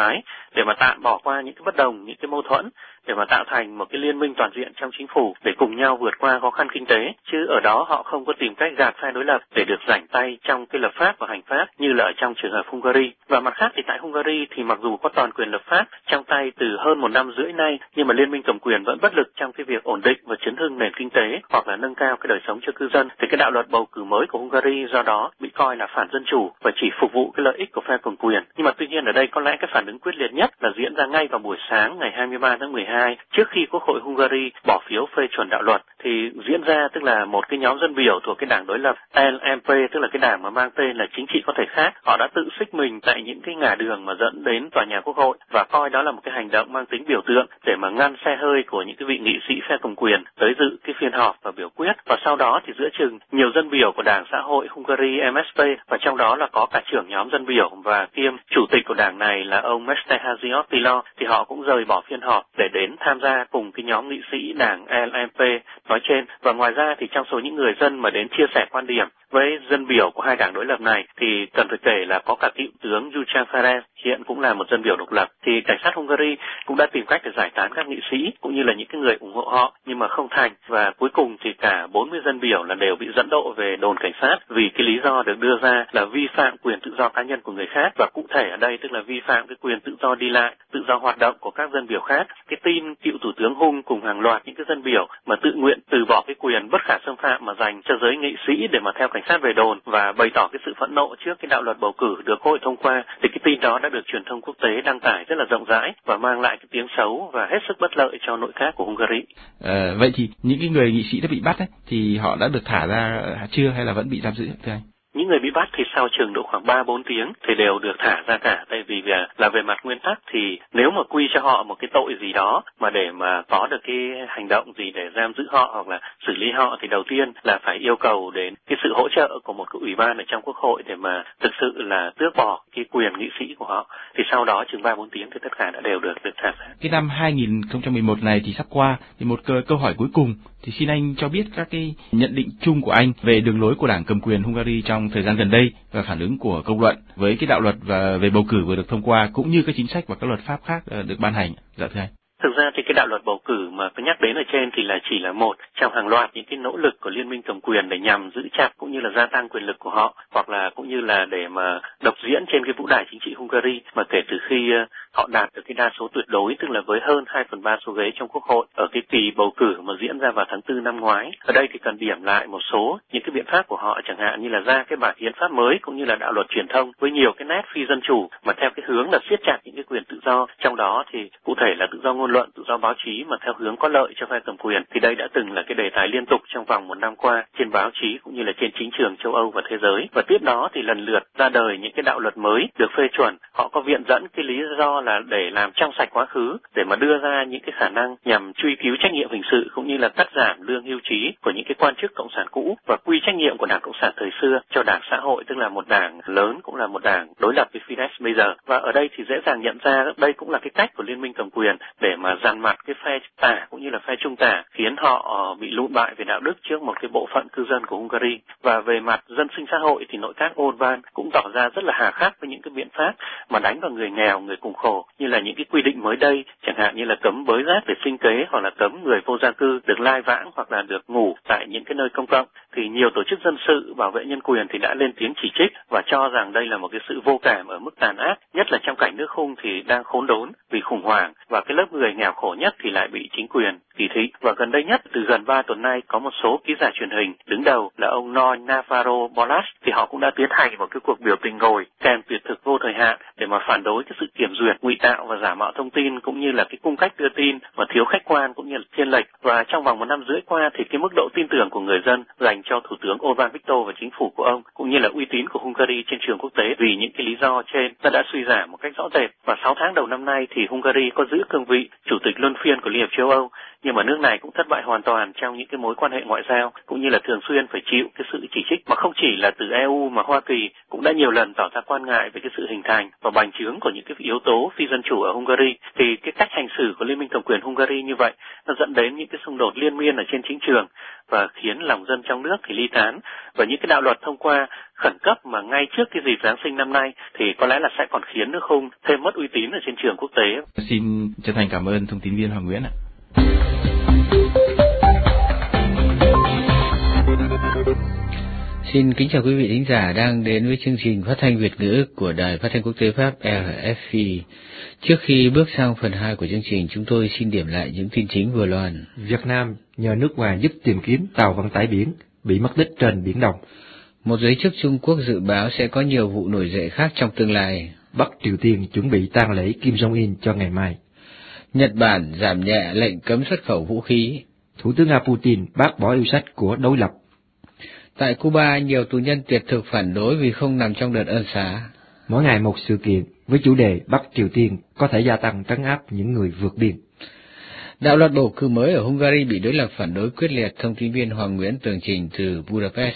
để mà tạm bỏ qua những cái bất đồng, những cái mâu thuẫn, để mà tạo thành một cái liên minh toàn diện trong chính phủ để cùng nhau vượt qua khó khăn kinh tế, chứ ở đó họ không có tìm cách gạt phe đối lập để được rảnh tay trong cái lập pháp và hành pháp như là ở trong trường hợp Hungary. Và mặt khác thì tại Hungary thì mặc dù có toàn quyền lập pháp trong tay từ hơn một năm rưỡi nay, nhưng mà liên minh cầm quyền vẫn bất lực trong cái việc ổn định và chấn hưng nền kinh tế hoặc là nâng cao cái đời sống cho cư dân. Thì cái đạo luật bầu cử mới của Hungary do đó bị coi là phản dân chủ và chỉ phục vụ cái lợi ích của phe cầm quyền. Nhưng mà tuy nhiên ở đây có lẽ cái phản ứng quyết liệt nhất là diễn ra ngay vào buổi sáng ngày hai mươi ba tháng mười hai, trước khi Quốc hội Hungary bỏ phiếu phê chuẩn đạo luật, thì diễn ra tức là một cái nhóm dân biểu thuộc cái đảng đối lập L M P, tức là cái đảng mà mang tên là chính trị có thể khác, họ đã tự xích mình tại những cái ngã đường mà dẫn đến tòa nhà Quốc hội và coi đó là một cái hành động mang tính biểu tượng để mà ngăn xe hơi của những cái vị nghị sĩ phe cầm quyền tới dự cái phiên họp và biểu quyết. Và sau đó thì giữa chừng nhiều dân biểu của Đảng Xã hội Hungary M S P, và trong đó là có cả trưởng nhóm dân biểu và kiêm chủ tịch của đảng này là ông Mesterhazy Attila, thì họ cũng rời bỏ phiên họp để đến tham gia cùng cái nhóm nghị sĩ đảng L M P nói trên. Và ngoài ra thì trong số những người dân mà đến chia sẻ quan điểm với dân biểu của hai đảng đối lập này thì cần phải kể là có cả cựu tướng Dusan Ferenc, hiện cũng là một dân biểu độc lập. Thì cảnh sát Hungary cũng đã tìm cách để giải tán các nghị sĩ cũng như là những cái người ủng hộ họ, nhưng mà không thành. Và cuối cùng thì cả bốn mươi dân biểu là đều bị dẫn độ về đồn cảnh sát vì cái lý do được đưa ra là vi phạm quyền tự do cá nhân của người khác, và cụ thể ở đây tức là vi phạm cái quyền tự do đi lại, tự do hoạt động của các dân biểu khác. Cái tin cựu thủ tướng Hung cùng hàng loạt những cái dân biểu mà tự nguyện từ bỏ cái quyền bất khả xâm phạm mà dành cho giới nghị sĩ để mà theo cảnh sát về đồn và bày tỏ cái sự phẫn nộ trước cái đạo luật bầu cử được Quốc hội thông qua, thì cái tin đó đã được truyền thông quốc tế đăng tải rất là rộng rãi và mang lại cái tiếng xấu và hết sức bất lợi cho nội các của Hungary. À, vậy thì những cái người nghị sĩ đã bị bắt ấy, thì họ đã được thả ra chưa hay là vẫn bị giam giữ thưa anh? Những người bị bắt thì sau chừng độ khoảng ba bốn tiếng thì đều được thả ra cả, tại vì là về mặt nguyên tắc thì nếu mà quy cho họ một cái tội gì đó mà để mà có được cái hành động gì để giam giữ họ hoặc là xử lý họ thì đầu tiên là phải yêu cầu đến cái sự hỗ trợ của một cái ủy ban ở trong Quốc hội để mà thực sự là tước bỏ cái quyền nghị sĩ của họ. Thì sau đó chừng ba bốn tiếng thì tất cả đã đều được được thả ra. Cái năm hai nghìn không trăm mười một này thì sắp qua, thì một câu, câu hỏi cuối cùng thì xin anh cho biết các cái nhận định chung của anh về đường lối của đảng cầm quyền Hungary trong thời gian gần đây và phản ứng của công luận với cái đạo luật và về bầu cử vừa được thông qua cũng như các chính sách và các luật pháp khác được ban hành. Dạ thưa anh. Thực ra thì cái đạo luật bầu cử mà tôi nhắc đến ở trên thì là chỉ là một trong hàng loạt những cái nỗ lực của liên minh cầm quyền để nhằm giữ chặt cũng như là gia tăng quyền lực của họ, hoặc là cũng như là để mà độc diễn trên cái vũ đài chính trị Hungary mà kể từ khi họ đạt được cái đa số tuyệt đối, tức là với hơn hai phần ba số ghế trong Quốc hội ở cái kỳ bầu cử mà diễn ra vào tháng tư năm ngoái. Ở đây thì cần điểm lại một số những cái biện pháp của họ, chẳng hạn như là ra cái bản hiến pháp mới cũng như là đạo luật truyền thông với nhiều cái nét phi dân chủ mà theo cái hướng là siết chặt những cái quyền tự do, trong đó thì cụ thể là tự do ngôn luận, tự do báo chí mà theo hướng có lợi cho phe cầm quyền. Thì đây đã từng là cái đề tài liên tục trong vòng một năm qua trên báo chí cũng như là trên chính trường châu Âu và thế giới. Và tiếp đó thì lần lượt ra đời những cái đạo luật mới được phê chuẩn. Họ có viện dẫn cái lý do là để làm trong sạch quá khứ, để mà đưa ra những cái khả năng nhằm truy cứu trách nhiệm hình sự cũng như là cắt giảm lương hưu trí của những cái quan chức cộng sản cũ và quy trách nhiệm của Đảng Cộng sản thời xưa cho Đảng Xã hội, tức là một đảng lớn cũng là một đảng đối lập với Fidesz bây giờ. Và ở đây thì dễ dàng nhận ra đây cũng là cái cách của liên minh cầm quyền để mà dằn mặt cái phe tả cũng như là phe trung tả, khiến họ bị lụn bại về đạo đức trước một cái bộ phận cư dân của Hungary. Và về mặt dân sinh xã hội thì nội các Orbán cũng tỏ ra rất là hà khắc với những cái biện pháp mà đánh vào người nghèo, người cùng khổ, như là những cái quy định mới đây, chẳng hạn như là cấm bới rác để sinh kế hoặc là cấm người vô gia cư được lai vãng hoặc là được ngủ tại những cái nơi công cộng. Thì nhiều tổ chức dân sự bảo vệ nhân quyền thì đã lên tiếng chỉ trích và cho rằng đây là một cái sự vô cảm ở mức tàn ác, nhất là trong cảnh nước Hung thì đang khốn đốn vì khủng hoảng và cái lớp người nghèo khổ nhất thì lại bị chính quyền kỳ thị. Và gần đây nhất, từ gần ba tuần nay, có một số ký giả truyền hình đứng đầu là ông Noi Navarro Bolas thì họ cũng đã tiến hành một cái cuộc biểu tình ngồi kèm tuyệt thực vô thời hạn để mà phản đối cái sự kiểm duyệt, ngụy tạo và giả mạo thông tin cũng như là cái cung cách đưa tin mà thiếu khách quan cũng như là chênh lệch. Và trong vòng một năm rưỡi qua thì cái mức độ tin tưởng của người dân dành cho thủ tướng Orbán Viktor và chính phủ của ông cũng như là uy tín của Hungary trên trường quốc tế vì những cái lý do trên nó đã suy giảm một cách rõ rệt. Và sáu tháng đầu năm nay thì Hungary có giữ cương vị chủ tịch luân phiên của Liên hiệp châu Âu, nhưng nhưng mà nước này cũng thất bại hoàn toàn trong những cái mối quan hệ ngoại giao, cũng như là thường xuyên phải chịu cái sự chỉ trích mà không chỉ là từ e u mà Hoa Kỳ cũng đã nhiều lần tỏ ra quan ngại về cái sự hình thành và bành trướng của những cái yếu tố phi dân chủ ở Hungary. Thì cái cách hành xử của Liên minh cầm quyền Hungary như vậy nó dẫn đến những cái xung đột liên miên ở trên chính trường và khiến lòng dân trong nước thì ly tán, và những cái đạo luật thông qua khẩn cấp mà ngay trước cái dịp Giáng sinh năm nay thì có lẽ là sẽ còn khiến nước Hung thêm mất uy tín ở trên trường quốc tế. Xin chân thành cảm ơn thông tin viên Hoàng Nguyễn ạ. Xin kính chào quý vị thính giả đang đến với chương trình phát thanh Việt ngữ của Đài Phát thanh Quốc tế Pháp rờ ép pê. Trước khi bước sang phần hai của chương trình, chúng tôi xin điểm lại những tin chính vừa loan. Việt Nam nhờ nước ngoài giúp tìm kiếm tàu vận tải biển bị mất tích trên Biển Đông. Một giới chức Trung Quốc dự báo sẽ có nhiều vụ nổi dậy khác trong tương lai. Bắc Triều Tiên chuẩn bị tang lễ Kim Jong-un cho ngày mai. Nhật Bản giảm nhẹ lệnh cấm xuất khẩu vũ khí. Thủ tướng Nga Putin bác bỏ yêu sách của đối lập. Tại Cuba, nhiều tù nhân tuyệt thực phản đối vì không nằm trong đợt ân xá. Mỗi ngày một sự kiện với chủ đề Bắc Triều Tiên có thể gia tăng trấn áp những người vượt biên. Đạo luật bầu cử mới ở Hungary bị đối lập phản đối quyết liệt. Thông tin viên Hoàng Nguyễn tường trình từ Budapest.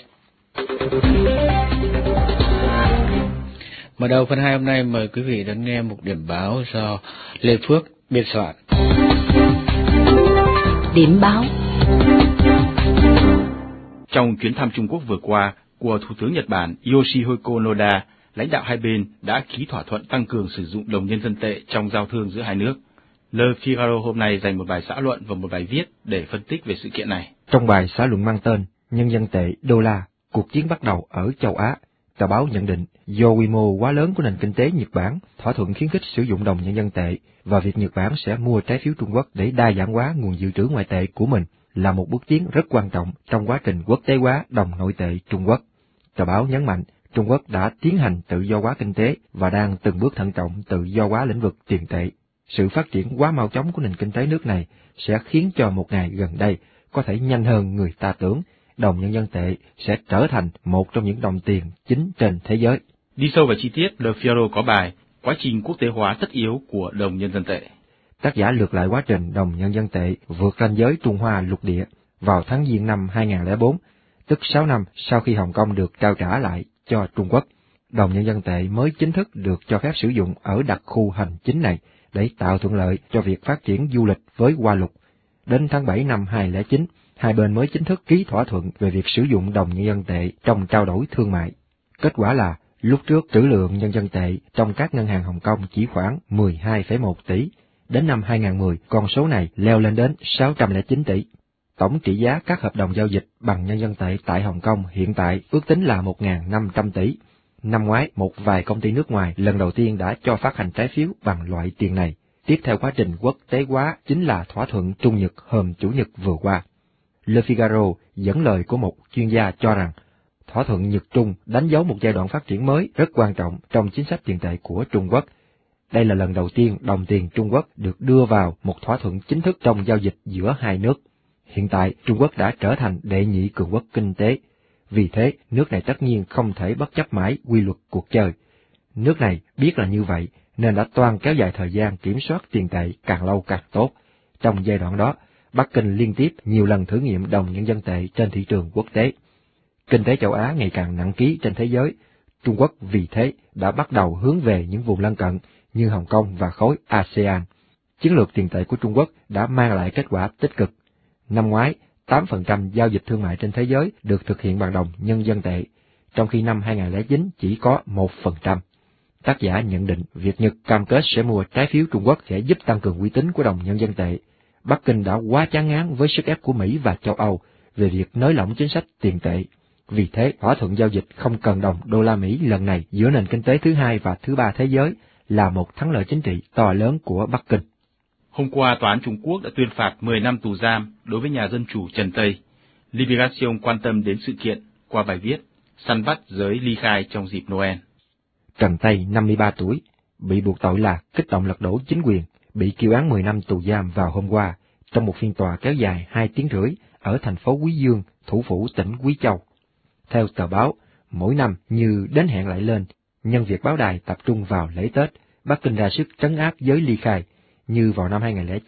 Mở đầu phần hai hôm nay, mời quý vị đón nghe một điểm báo do Lê Phước biên soạn. Điểm báo. Trong chuyến thăm Trung Quốc vừa qua của Thủ tướng Nhật Bản Yoshihiko Noda, lãnh đạo hai bên đã ký thỏa thuận tăng cường sử dụng đồng nhân dân tệ trong giao thương giữa hai nước. Le Figaro hôm nay dành một bài xã luận và một bài viết để phân tích về sự kiện này. Trong bài xã luận mang tên Nhân dân tệ đô la, cuộc chiến bắt đầu ở châu Á, tờ báo nhận định do quy mô quá lớn của nền kinh tế Nhật Bản, thỏa thuận khuyến khích sử dụng đồng nhân dân tệ và việc Nhật Bản sẽ mua trái phiếu Trung Quốc để đa dạng hóa nguồn dự trữ ngoại tệ của mình là một bước tiến rất quan trọng trong quá trình quốc tế hóa đồng nội tệ Trung Quốc. Tờ báo nhấn mạnh Trung Quốc đã tiến hành tự do hóa kinh tế và đang từng bước thận trọng tự do hóa lĩnh vực tiền tệ. Sự phát triển quá mau chóng của nền kinh tế nước này sẽ khiến cho một ngày gần đây có thể nhanh hơn người ta tưởng, đồng nhân dân tệ sẽ trở thành một trong những đồng tiền chính trên thế giới. Đi sâu vào chi tiết, Le Figaro có bài Quá trình quốc tế hóa tất yếu của đồng nhân dân tệ. Tác giả lược lại quá trình đồng nhân dân tệ vượt ranh giới Trung Hoa lục địa vào tháng Giêng năm hai nghìn không trăm lẻ bốn, tức sáu năm sau khi Hồng Kông được trao trả lại cho Trung Quốc. Đồng nhân dân tệ mới chính thức được cho phép sử dụng ở đặc khu hành chính này để tạo thuận lợi cho việc phát triển du lịch với Hoa Lục. Đến tháng bảy năm hai nghìn không trăm lẻ chín, hai bên mới chính thức ký thỏa thuận về việc sử dụng đồng nhân dân tệ trong trao đổi thương mại. Kết quả là, lúc trước trữ lượng nhân dân tệ trong các ngân hàng Hồng Kông chỉ khoảng mười hai phẩy một tỷ, đến năm hai nghìn không trăm mười con số này leo lên đến sáu trăm lẻ chín tỷ. Tổng trị giá các hợp đồng giao dịch bằng nhân dân tệ tại Hồng Kông hiện tại ước tính là một nghìn năm trăm tỷ. Năm ngoái, một vài công ty nước ngoài lần đầu tiên đã cho phát hành trái phiếu bằng loại tiền này. Tiếp theo quá trình quốc tế hóa chính là thỏa thuận Trung Nhật hôm Chủ nhật vừa qua. Le Figaro dẫn lời của một chuyên gia cho rằng, thỏa thuận Nhật-Trung đánh dấu một giai đoạn phát triển mới rất quan trọng trong chính sách tiền tệ của Trung Quốc. Đây là lần đầu tiên đồng tiền Trung Quốc được đưa vào một thỏa thuận chính thức trong giao dịch giữa hai nước. Hiện tại, Trung Quốc đã trở thành đệ nhị cường quốc kinh tế. Vì thế, nước này tất nhiên không thể bất chấp mãi quy luật cuộc chơi. Nước này biết là như vậy, nên đã toan kéo dài thời gian kiểm soát tiền tệ càng lâu càng tốt. Trong giai đoạn đó, Bắc Kinh liên tiếp nhiều lần thử nghiệm đồng nhân dân tệ trên thị trường quốc tế. Kinh tế châu Á ngày càng nặng ký trên thế giới. Trung Quốc vì thế đã bắt đầu hướng về những vùng lân cận như Hồng Kông và khối a sê an. Chiến lược tiền tệ của Trung Quốc đã mang lại kết quả tích cực. Năm ngoái, tám phần trăm giao dịch thương mại trên thế giới được thực hiện bằng đồng nhân dân tệ, trong khi năm hai nghìn không trăm lẻ chín chỉ có một phần trăm. Tác giả nhận định việc Nhật cam kết sẽ mua trái phiếu Trung Quốc sẽ giúp tăng cường uy tín của đồng nhân dân tệ. Bắc Kinh đã quá chán ngán với sức ép của Mỹ và châu Âu về việc nới lỏng chính sách tiền tệ. Vì thế, thỏa thuận giao dịch không cần đồng đô la Mỹ lần này giữa nền kinh tế thứ hai và thứ ba thế giới là một thắng lợi chính trị to lớn của Bắc Kinh. Hôm qua, Tòa án Trung Quốc đã tuyên phạt mười năm tù giam đối với nhà dân chủ Trần Tây. Libération quan tâm đến sự kiện qua bài viết Săn bắt giới ly khai trong dịp Noel. Trần Tây, năm mươi ba tuổi, bị buộc tội là kích động lật đổ chính quyền, bị kêu án mười năm tù giam vào hôm qua, trong một phiên tòa kéo dài hai tiếng rưỡi ở thành phố Quý Dương, thủ phủ tỉnh Quý Châu. Theo tờ báo, mỗi năm như đến hẹn lại lên, nhân việc báo đài tập trung vào lễ Tết, Bắc Kinh ra sức trấn áp giới ly khai. Như vào năm hai nghìn không trăm lẻ chín,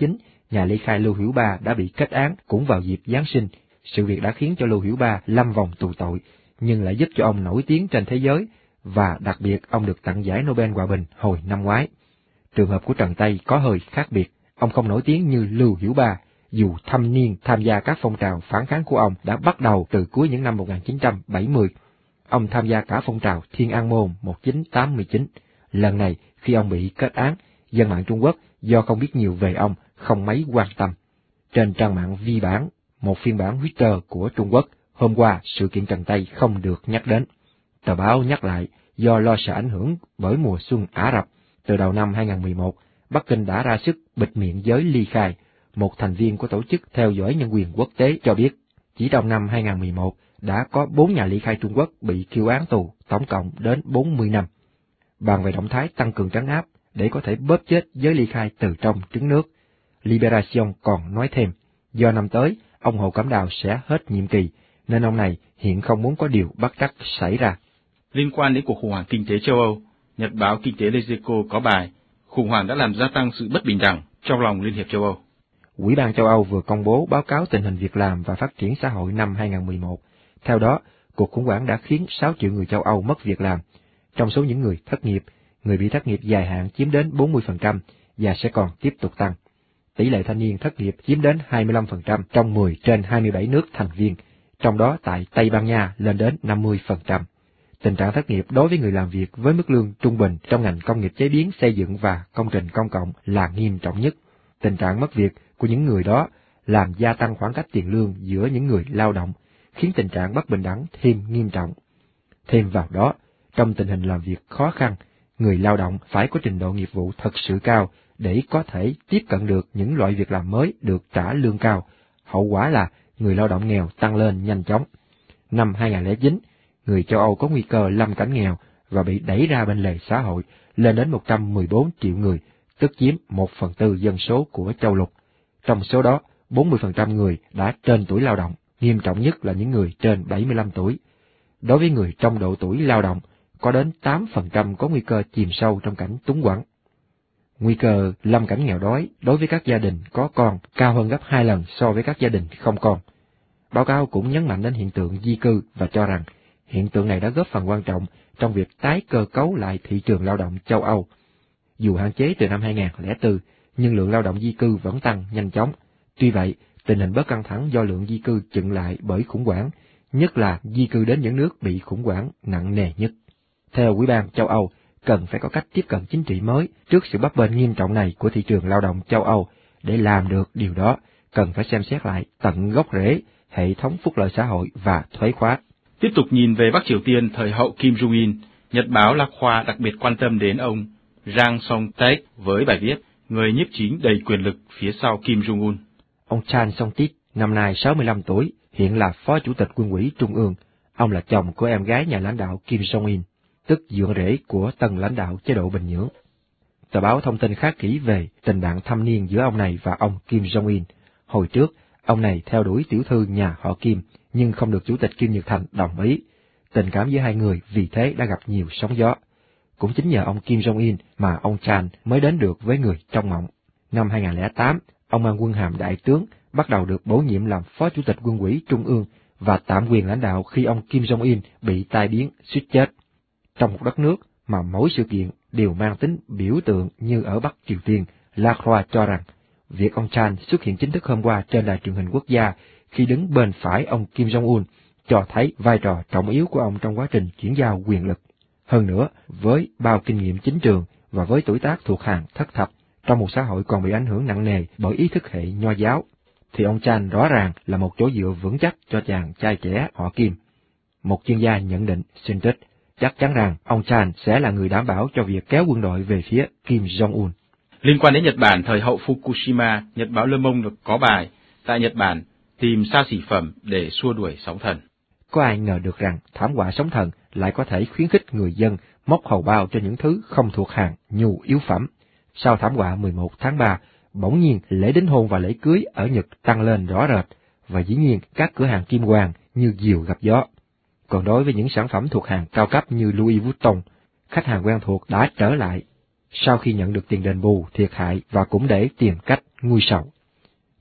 nhà ly khai Lưu Hiểu Ba đã bị kết án cũng vào dịp Giáng sinh. Sự việc đã khiến cho Lưu Hiểu Ba lâm vòng tù tội, nhưng lại giúp cho ông nổi tiếng trên thế giới, và đặc biệt ông được tặng giải Nobel Hòa bình hồi năm ngoái. Trường hợp của Trần Tây có hơi khác biệt, ông không nổi tiếng như Lưu Hiểu Ba, dù thâm niên tham gia các phong trào phản kháng của ông đã bắt đầu từ cuối những năm một nghìn chín trăm bảy mươi. Ông tham gia cả phong trào Thiên An Môn một nghìn chín trăm tám mươi chín. Lần này, khi ông bị kết án, dân mạng Trung Quốc do không biết nhiều về ông không mấy quan tâm. Trên trang mạng Vi Bản, một phiên bản Twitter của Trung Quốc, hôm qua sự kiện Trần Tây không được nhắc đến. Tờ báo nhắc lại, do lo sợ ảnh hưởng bởi mùa xuân Ả Rập, từ đầu năm hai nghìn không trăm mười một, Bắc Kinh đã ra sức bịt miệng giới ly khai. Một thành viên của tổ chức theo dõi nhân quyền quốc tế cho biết, chỉ trong năm hai nghìn không trăm mười một đã có bốn nhà ly khai Trung Quốc bị kêu án tù, tổng cộng đến bốn mươi năm. Bàn về động thái tăng cường trấn áp để có thể bóp chết giới ly khai từ trong trứng nước, Liberation còn nói thêm, do năm tới ông Hồ Cẩm Đào sẽ hết nhiệm kỳ, nên ông này hiện không muốn có điều bất trắc xảy ra. Liên quan đến cuộc khủng hoảng kinh tế châu Âu, Nhật báo Kinh tế Lezeco có bài khủng hoảng đã làm gia tăng sự bất bình đẳng trong lòng Liên hiệp châu Âu. Ủy ban châu Âu vừa công bố báo cáo tình hình việc làm và phát triển xã hội năm hai nghìn không trăm mười một. Theo đó, cuộc khủng hoảng đã khiến sáu triệu người châu Âu mất việc làm. Trong số những người thất nghiệp, người bị thất nghiệp dài hạn chiếm đến bốn mươi phần trăm và sẽ còn tiếp tục tăng. Tỷ lệ thanh niên thất nghiệp chiếm đến hai mươi lăm phần trăm trong mười trên hai mươi bảy nước thành viên, trong đó tại Tây Ban Nha lên đến năm mươi phần trăm. Tình trạng thất nghiệp đối với người làm việc với mức lương trung bình trong ngành công nghiệp chế biến, xây dựng và công trình công cộng là nghiêm trọng nhất. Tình trạng mất việc của những người đó làm gia tăng khoảng cách tiền lương giữa những người lao động, khiến tình trạng bất bình đẳng thêm nghiêm trọng. Thêm vào đó, trong tình hình làm việc khó khăn, người lao động phải có trình độ nghiệp vụ thật sự cao để có thể tiếp cận được những loại việc làm mới được trả lương cao. Hậu quả là người lao động nghèo tăng lên nhanh chóng. Năm hai nghìn không trăm lẻ chín, người châu Âu có nguy cơ lâm cảnh nghèo và bị đẩy ra bên lề xã hội lên đến một trăm mười bốn triệu người, tức chiếm một phần tư dân số của châu lục. Trong số đó, bốn mươi phần trăm người đã trên tuổi lao động, nghiêm trọng nhất là những người trên bảy mươi lăm tuổi. Đối với người trong độ tuổi lao động, có đến tám phần trăm có nguy cơ chìm sâu trong cảnh túng quẫn. Nguy cơ lâm cảnh nghèo đói đối với các gia đình có con cao hơn gấp hai lần so với các gia đình không con. Báo cáo cũng nhấn mạnh đến hiện tượng di cư và cho rằng hiện tượng này đã góp phần quan trọng trong việc tái cơ cấu lại thị trường lao động châu Âu. Dù hạn chế từ năm hai nghìn không trăm lẻ bốn, nhưng lượng lao động di cư vẫn tăng nhanh chóng. Tuy vậy, tình hình bớt căng thẳng do lượng di cư chững lại bởi khủng hoảng, nhất là di cư đến những nước bị khủng hoảng nặng nề nhất. Theo Ủy ban châu Âu, cần phải có cách tiếp cận chính trị mới trước sự bấp bênh nghiêm trọng này của thị trường lao động châu Âu. Để làm được điều đó, cần phải xem xét lại tận gốc rễ hệ thống phúc lợi xã hội và thuế khóa. Tiếp tục nhìn về Bắc Triều Tiên thời hậu Kim Jong-un, Nhật báo Lạc Khoa đặc biệt quan tâm đến ông Jang Song-taek với bài viết người nhiếp chính đầy quyền lực phía sau Kim Jong-un. Ông Chan Song-taek năm nay sáu mươi lăm tuổi, hiện là Phó Chủ tịch Quân ủy Trung ương. Ông là chồng của em gái nhà lãnh đạo Kim Jong-un, tức dượng rể của tân lãnh đạo chế độ Bình Nhưỡng. Tờ báo thông tin khá kỹ về tình bạn thâm niên giữa ông này và ông Kim Jong-un. Hồi trước, ông này theo đuổi tiểu thư nhà họ Kim, nhưng không được Chủ tịch Kim Nhật Thành đồng ý. Tình cảm giữa hai người vì thế đã gặp nhiều sóng gió. Cũng chính nhờ ông Kim Jong-un mà ông Chan mới đến được với người trong mộng. Năm hai nghìn không trăm lẻ tám, ông mang quân hàm đại tướng, bắt đầu được bổ nhiệm làm Phó Chủ tịch Quân ủy Trung ương và tạm quyền lãnh đạo khi ông Kim Jong-un bị tai biến suýt chết. Trong một đất nước mà mỗi sự kiện đều mang tính biểu tượng như ở Bắc Triều Tiên, La Croix cho rằng việc ông Chan xuất hiện chính thức hôm qua trên đài truyền hình quốc gia khi đứng bên phải ông Kim Jong-un cho thấy vai trò trọng yếu của ông trong quá trình chuyển giao quyền lực. Hơn nữa, với bao kinh nghiệm chính trường và với tuổi tác thuộc hàng thất thập, trong một xã hội còn bị ảnh hưởng nặng nề bởi ý thức hệ nho giáo, thì ông Chan rõ ràng là một chỗ dựa vững chắc cho chàng trai trẻ họ Kim. Một chuyên gia nhận định xin trích, chắc chắn rằng ông Chan sẽ là người đảm bảo cho việc kéo quân đội về phía Kim Jong-un. Liên quan đến Nhật Bản thời hậu Fukushima, Nhật báo Le Monde có bài tại Nhật Bản tìm xa xỉ phẩm để xua đuổi sóng thần. Có ai ngờ được rằng thảm họa sóng thần lại có thể khuyến khích người dân móc hầu bao cho những thứ không thuộc hàng nhu yếu phẩm. Sau thảm họa mười một tháng ba, bỗng nhiên lễ đính hôn và lễ cưới ở Nhật tăng lên rõ rệt, và dĩ nhiên các cửa hàng kim hoàn như diều gặp gió. Còn đối với những sản phẩm thuộc hàng cao cấp như Louis Vuitton, khách hàng quen thuộc đã trở lại sau khi nhận được tiền đền bù thiệt hại và cũng để tìm cách nguôi sầu.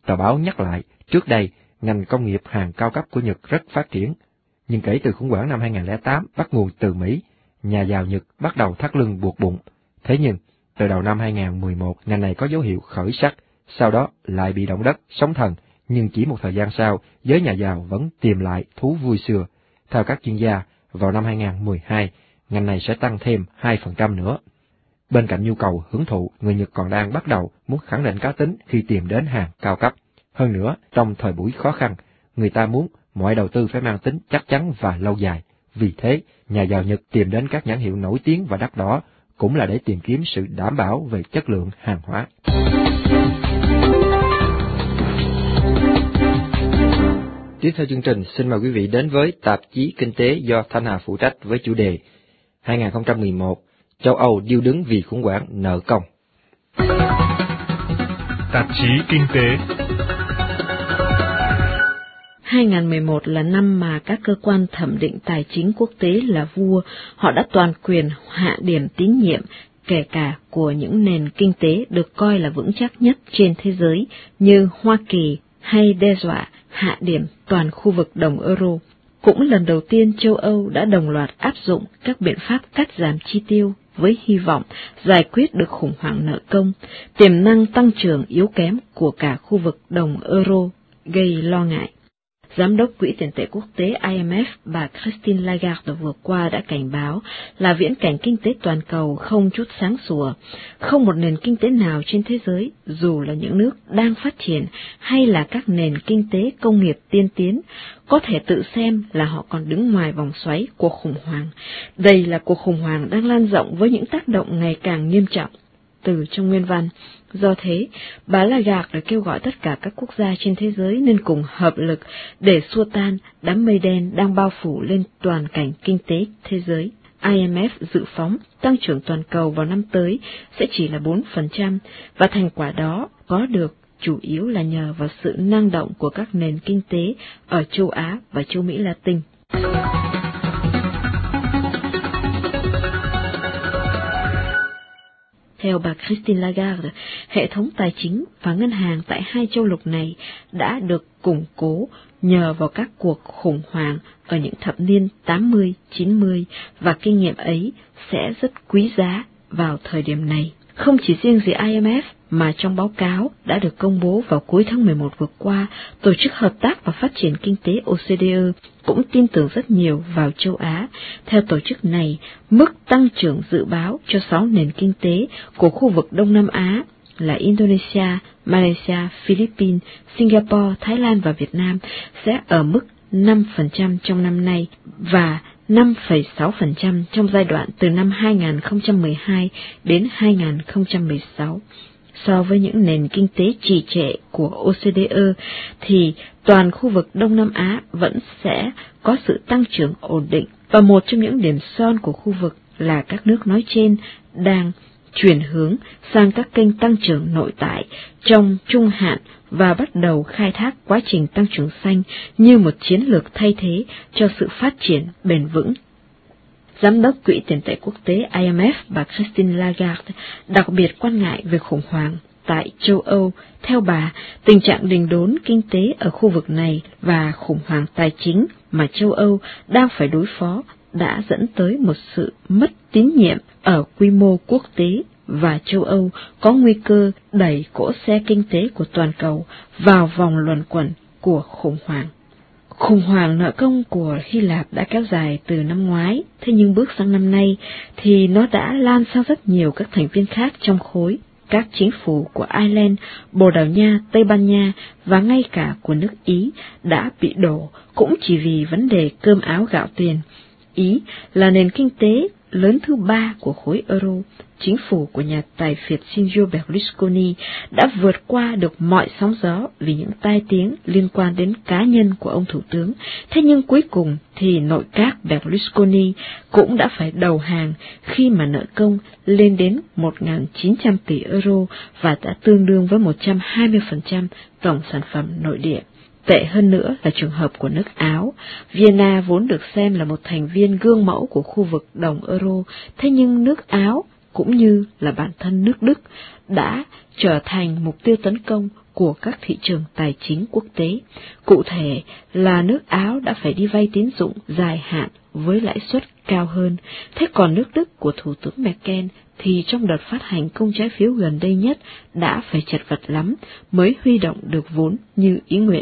Tờ báo nhắc lại, trước đây, ngành công nghiệp hàng cao cấp của Nhật rất phát triển. Nhưng kể từ khủng hoảng năm hai không không tám bắt nguồn từ Mỹ, nhà giàu Nhật bắt đầu thắt lưng buộc bụng. Thế nhưng, từ đầu năm hai không một một, ngành này có dấu hiệu khởi sắc, sau đó lại bị động đất, sóng thần, nhưng chỉ một thời gian sau, giới nhà giàu vẫn tìm lại thú vui xưa. Theo các chuyên gia, vào năm hai không một hai, ngành này sẽ tăng thêm hai phần trăm nữa. Bên cạnh nhu cầu hưởng thụ, người Nhật còn đang bắt đầu muốn khẳng định cá tính khi tìm đến hàng cao cấp. Hơn nữa, trong thời buổi khó khăn, người ta muốn mọi đầu tư phải mang tính chắc chắn và lâu dài. Vì thế, nhà giàu Nhật tìm đến các nhãn hiệu nổi tiếng và đắt đỏ, cũng là để tìm kiếm sự đảm bảo về chất lượng hàng hóa. Tiếp theo chương trình, xin mời quý vị đến với tạp chí Kinh tế do Thanh Hà phụ trách với chủ đề hai không một một, châu Âu điêu đứng vì khủng hoảng nợ công. Tạp chí Kinh tế. hai không một một là năm mà các cơ quan thẩm định tài chính quốc tế là vua, họ đã toàn quyền hạ điểm tín nhiệm, kể cả của những nền kinh tế được coi là vững chắc nhất trên thế giới như Hoa Kỳ, hay đe dọa hạ điểm toàn khu vực đồng euro. Cũng lần đầu tiên châu Âu đã đồng loạt áp dụng các biện pháp cắt giảm chi tiêu với hy vọng giải quyết được khủng hoảng nợ công, tiềm năng tăng trưởng yếu kém của cả khu vực đồng euro gây lo ngại. Giám đốc Quỹ tiền tệ quốc tế I M F bà Christine Lagarde vừa qua đã cảnh báo là viễn cảnh kinh tế toàn cầu không chút sáng sủa. Không một nền kinh tế nào trên thế giới, dù là những nước đang phát triển hay là các nền kinh tế công nghiệp tiên tiến, có thể tự xem là họ còn đứng ngoài vòng xoáy của khủng hoảng. Đây là cuộc khủng hoảng đang lan rộng với những tác động ngày càng nghiêm trọng. Từ trong nguyên văn, do thế, bà Lagarde đã kêu gọi tất cả các quốc gia trên thế giới nên cùng hợp lực để xua tan đám mây đen đang bao phủ lên toàn cảnh kinh tế thế giới. I M F dự phóng tăng trưởng toàn cầu vào năm tới sẽ chỉ là bốn phần trăm, và thành quả đó có được chủ yếu là nhờ vào sự năng động của các nền kinh tế ở châu Á và châu Mỹ Latin. Theo bà Christine Lagarde, hệ thống tài chính và ngân hàng tại hai châu lục này đã được củng cố nhờ vào các cuộc khủng hoảng ở những thập niên tám mươi, chín mươi, và kinh nghiệm ấy sẽ rất quý giá vào thời điểm này. Không chỉ riêng gì I M F mà trong báo cáo đã được công bố vào cuối tháng mười một vừa qua, Tổ chức Hợp tác và Phát triển Kinh tế O C D E cũng tin tưởng rất nhiều vào châu Á. Theo tổ chức này, mức tăng trưởng dự báo cho sáu nền kinh tế của khu vực Đông Nam Á là Indonesia, Malaysia, Philippines, Singapore, Thái Lan và Việt Nam sẽ ở mức năm phần trăm trong năm nay và năm phẩy sáu phần trăm trong giai đoạn từ năm hai không một hai đến hai không một sáu. So với những nền kinh tế trì trệ của O C D E thì toàn khu vực Đông Nam Á vẫn sẽ có sự tăng trưởng ổn định, và một trong những điểm son của khu vực là các nước nói trên đang chuyển hướng sang các kênh tăng trưởng nội tại trong trung hạn và bắt đầu khai thác quá trình tăng trưởng xanh như một chiến lược thay thế cho sự phát triển bền vững. Giám đốc Quỹ tiền tệ quốc tế I M F bà Christine Lagarde đặc biệt quan ngại về khủng hoảng tại châu Âu. Theo bà, tình trạng đình đốn kinh tế ở khu vực này và khủng hoảng tài chính mà châu Âu đang phải đối phó đã dẫn tới một sự mất tín nhiệm ở quy mô quốc tế, và châu Âu có nguy cơ đẩy cỗ xe kinh tế của toàn cầu vào vòng luẩn quẩn của khủng hoảng. Khủng hoảng nợ công của Hy Lạp đã kéo dài từ năm ngoái, thế nhưng bước sang năm nay thì nó đã lan sang rất nhiều các thành viên khác trong khối. Các chính phủ của Ireland, Bồ Đào Nha, Tây Ban Nha và ngay cả của nước Ý đã bị đổ cũng chỉ vì vấn đề cơm áo gạo tiền. Ý là nền kinh tế lớn thứ ba của khối euro. Chính phủ của nhà tài phiệt Silvio Berlusconi đã vượt qua được mọi sóng gió vì những tai tiếng liên quan đến cá nhân của ông thủ tướng. Thế nhưng cuối cùng thì nội các Berlusconi cũng đã phải đầu hàng khi mà nợ công lên đến một nghìn chín trăm tỷ euro và đã tương đương với một trăm hai mươi phần trăm tổng sản phẩm nội địa. Tệ hơn nữa là trường hợp của nước Áo. Vienna vốn được xem là một thành viên gương mẫu của khu vực đồng euro, thế nhưng nước Áo cũng như là bản thân nước Đức đã trở thành mục tiêu tấn công của các thị trường tài chính quốc tế. Cụ thể là nước Áo đã phải đi vay tín dụng dài hạn với lãi suất cao hơn. Thế còn nước Đức của Thủ tướng Merkel thì trong đợt phát hành công trái phiếu gần đây nhất đã phải chật vật lắm mới huy động được vốn như ý nguyện.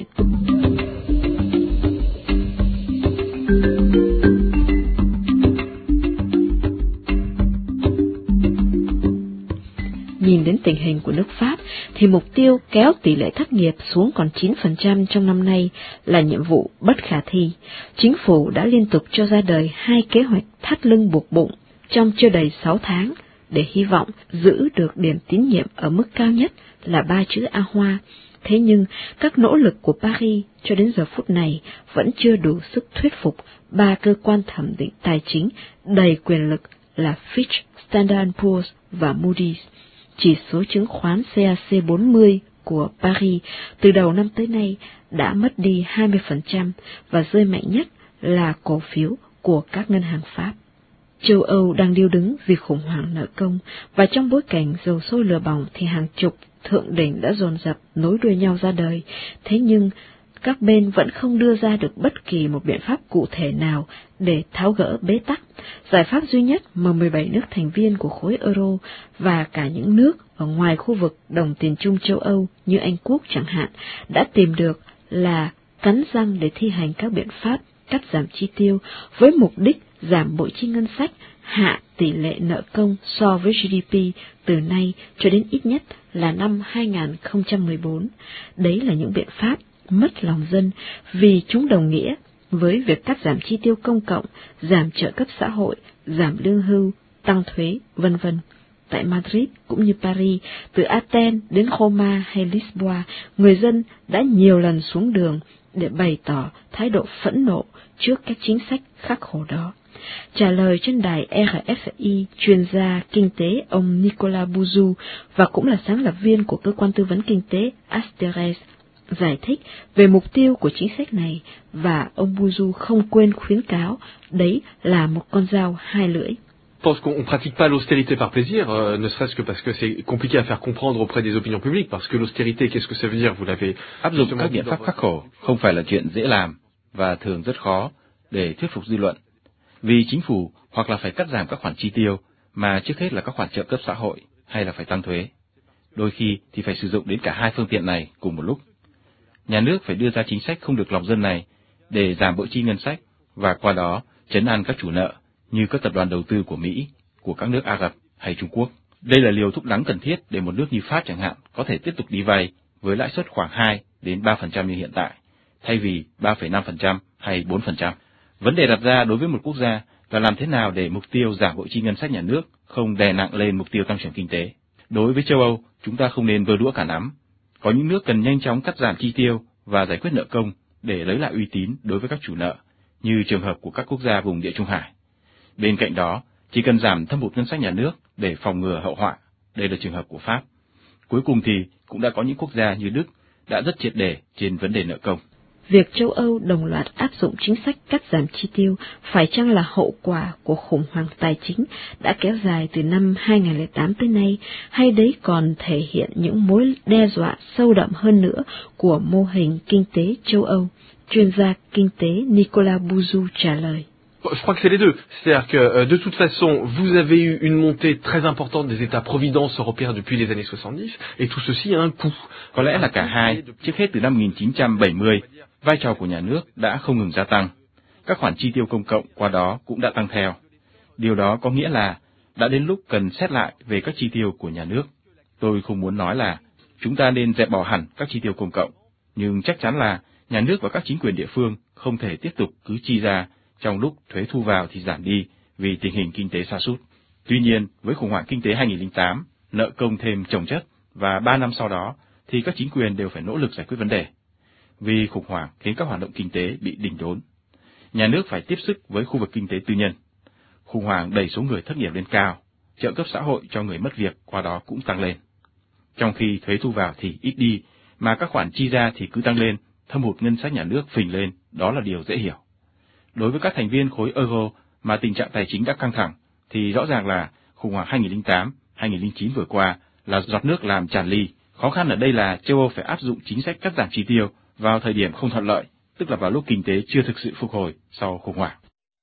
Nhìn đến tình hình của nước Pháp thì mục tiêu kéo tỷ lệ thất nghiệp xuống còn chín phần trăm trong năm nay là nhiệm vụ bất khả thi. Chính phủ đã liên tục cho ra đời hai kế hoạch thắt lưng buộc bụng trong chưa đầy sáu tháng để hy vọng giữ được điểm tín nhiệm ở mức cao nhất là ba chữ A Hoa. Thế nhưng các nỗ lực của Paris cho đến giờ phút này vẫn chưa đủ sức thuyết phục ba cơ quan thẩm định tài chính đầy quyền lực là Fitch, Standard and Poor's và Moody's. Chỉ số chứng khoán C A C bốn mươi của Paris từ đầu năm tới nay đã mất đi hai mươi phần trăm và rơi mạnh nhất là cổ phiếu của các ngân hàng Pháp. Châu Âu đang điêu đứng vì khủng hoảng nợ công, và trong bối cảnh dầu sôi lửa bỏng thì hàng chục thượng đỉnh đã dồn dập nối đuôi nhau ra đời. Thế nhưng các bên vẫn không đưa ra được bất kỳ một biện pháp cụ thể nào để tháo gỡ bế tắc. Giải pháp duy nhất mà mười bảy nước thành viên của khối euro và cả những nước ở ngoài khu vực đồng tiền chung châu Âu như Anh Quốc chẳng hạn đã tìm được là cắn răng để thi hành các biện pháp cắt giảm chi tiêu với mục đích giảm bội chi ngân sách, hạ tỷ lệ nợ công so với G D P từ nay cho đến ít nhất là năm hai nghìn không trăm mười bốn. Đấy là những biện pháp mất lòng dân vì chúng đồng nghĩa với việc cắt giảm chi tiêu công cộng, giảm trợ cấp xã hội, giảm lương hưu, tăng thuế, vân vân. Tại Madrid cũng như Paris, từ Athens đến Roma hay Lisboa, người dân đã nhiều lần xuống đường để bày tỏ thái độ phẫn nộ trước các chính sách khắc khổ đó. Trả lời trên đài R F I, chuyên gia kinh tế ông Nicolas Bouzou và cũng là sáng lập viên của cơ quan tư vấn kinh tế Asteres giải thích về mục tiêu của chính sách này, và ông Bouzou không quên khuyến cáo đấy là một con dao hai lưỡi. Je pense qu'on ne pratique pas l'austérité par plaisir, euh, ne serait-ce que parce que c'est compliqué à faire comprendre auprès des opinions publiques, parce que l'austérité, qu'est-ce que ça veut dire? Vous l'avez áp dụng các biện pháp khắc khổ không phải là chuyện dễ làm và thường rất khó để thuyết phục dư luận, vì chính phủ hoặc là phải cắt giảm các khoản chi tiêu, mà trước hết là các khoản trợ cấp xã hội, hay là phải tăng thuế. Đôi khi thì phải sử dụng đến cả hai phương tiện này cùng một lúc. Nhà nước phải đưa ra chính sách không được lòng dân này để giảm bội chi ngân sách và qua đó trấn an các chủ nợ như các tập đoàn đầu tư của Mỹ, của các nước Ả Rập hay Trung Quốc. Đây là liều thuốc đắng cần thiết để một nước như Pháp chẳng hạn có thể tiếp tục đi vay với lãi suất khoảng hai đến ba phần trăm như hiện tại, thay vì ba phẩy năm phần trăm hay bốn phần trăm. Vấn đề đặt ra đối với một quốc gia là làm thế nào để mục tiêu giảm bội chi ngân sách nhà nước không đè nặng lên mục tiêu tăng trưởng kinh tế. Đối với châu Âu, chúng ta không nên vơ đũa cả nắm. Có những nước cần nhanh chóng cắt giảm chi tiêu và giải quyết nợ công để lấy lại uy tín đối với các chủ nợ, như trường hợp của các quốc gia vùng Địa Trung Hải. Bên cạnh đó, chỉ cần giảm thâm hụt ngân sách nhà nước để phòng ngừa hậu họa, đây là trường hợp của Pháp. Cuối cùng thì cũng đã có những quốc gia như Đức đã rất triệt để trên vấn đề nợ công. Việc châu Âu đồng loạt áp dụng chính sách cắt giảm chi tiêu phải chăng là hậu quả của khủng hoảng tài chính đã kéo dài từ năm hai nghìn không trăm lẻ tám tới nay, hay đấy còn thể hiện những mối đe dọa sâu đậm hơn nữa của mô hình kinh tế châu Âu? Chuyên gia kinh tế Nicolas Bouzou trả lời. Je crois que c'est les deux. C'est-à-dire que, euh, de toute façon, vous avez eu une montée très importante des États-providence européens depuis les années soixante-dix, et tout ceci a un coût. Có lẽ là cả hai. Trước hết từ năm một nghìn chín trăm bảy mươi, vai trò của nhà nước đã không ngừng gia tăng. Các khoản chi tiêu công cộng qua đó cũng đã tăng theo. Điều đó có nghĩa là đã đến lúc cần xét lại về các chi tiêu của nhà nước. Tôi không muốn nói là chúng ta nên dẹp bỏ hẳn các chi tiêu công cộng, nhưng chắc chắn là nhà nước và các chính quyền địa phương không thể tiếp tục cứ chi ra trong lúc thuế thu vào thì giảm đi vì tình hình kinh tế sa sút. Tuy nhiên, với khủng hoảng kinh tế hai nghìn không trăm lẻ tám, nợ công thêm chồng chất và ba năm sau đó thì các chính quyền đều phải nỗ lực giải quyết vấn đề. Vì khủng hoảng khiến các hoạt động kinh tế bị đình đốn. Nhà nước phải tiếp sức với khu vực kinh tế tư nhân. Khủng hoảng đẩy số người thất nghiệp lên cao, trợ cấp xã hội cho người mất việc qua đó cũng tăng lên. Trong khi thuế thu vào thì ít đi, mà các khoản chi ra thì cứ tăng lên, thâm hụt ngân sách nhà nước phình lên, đó là điều dễ hiểu. Đối với các thành viên khối euro mà tình trạng tài chính đã căng thẳng, thì rõ ràng là khủng khủng hoảng hai nghìn lẻ tám hai nghìn lẻ chín vừa qua là giọt nước làm tràn ly. Khó khăn ở đây là châu Âu phải áp dụng chính sách cắt giảm chi tiêu vào thời điểm không thuận lợi, tức là vào lúc kinh tế chưa thực sự phục hồi sau khủng hoảng.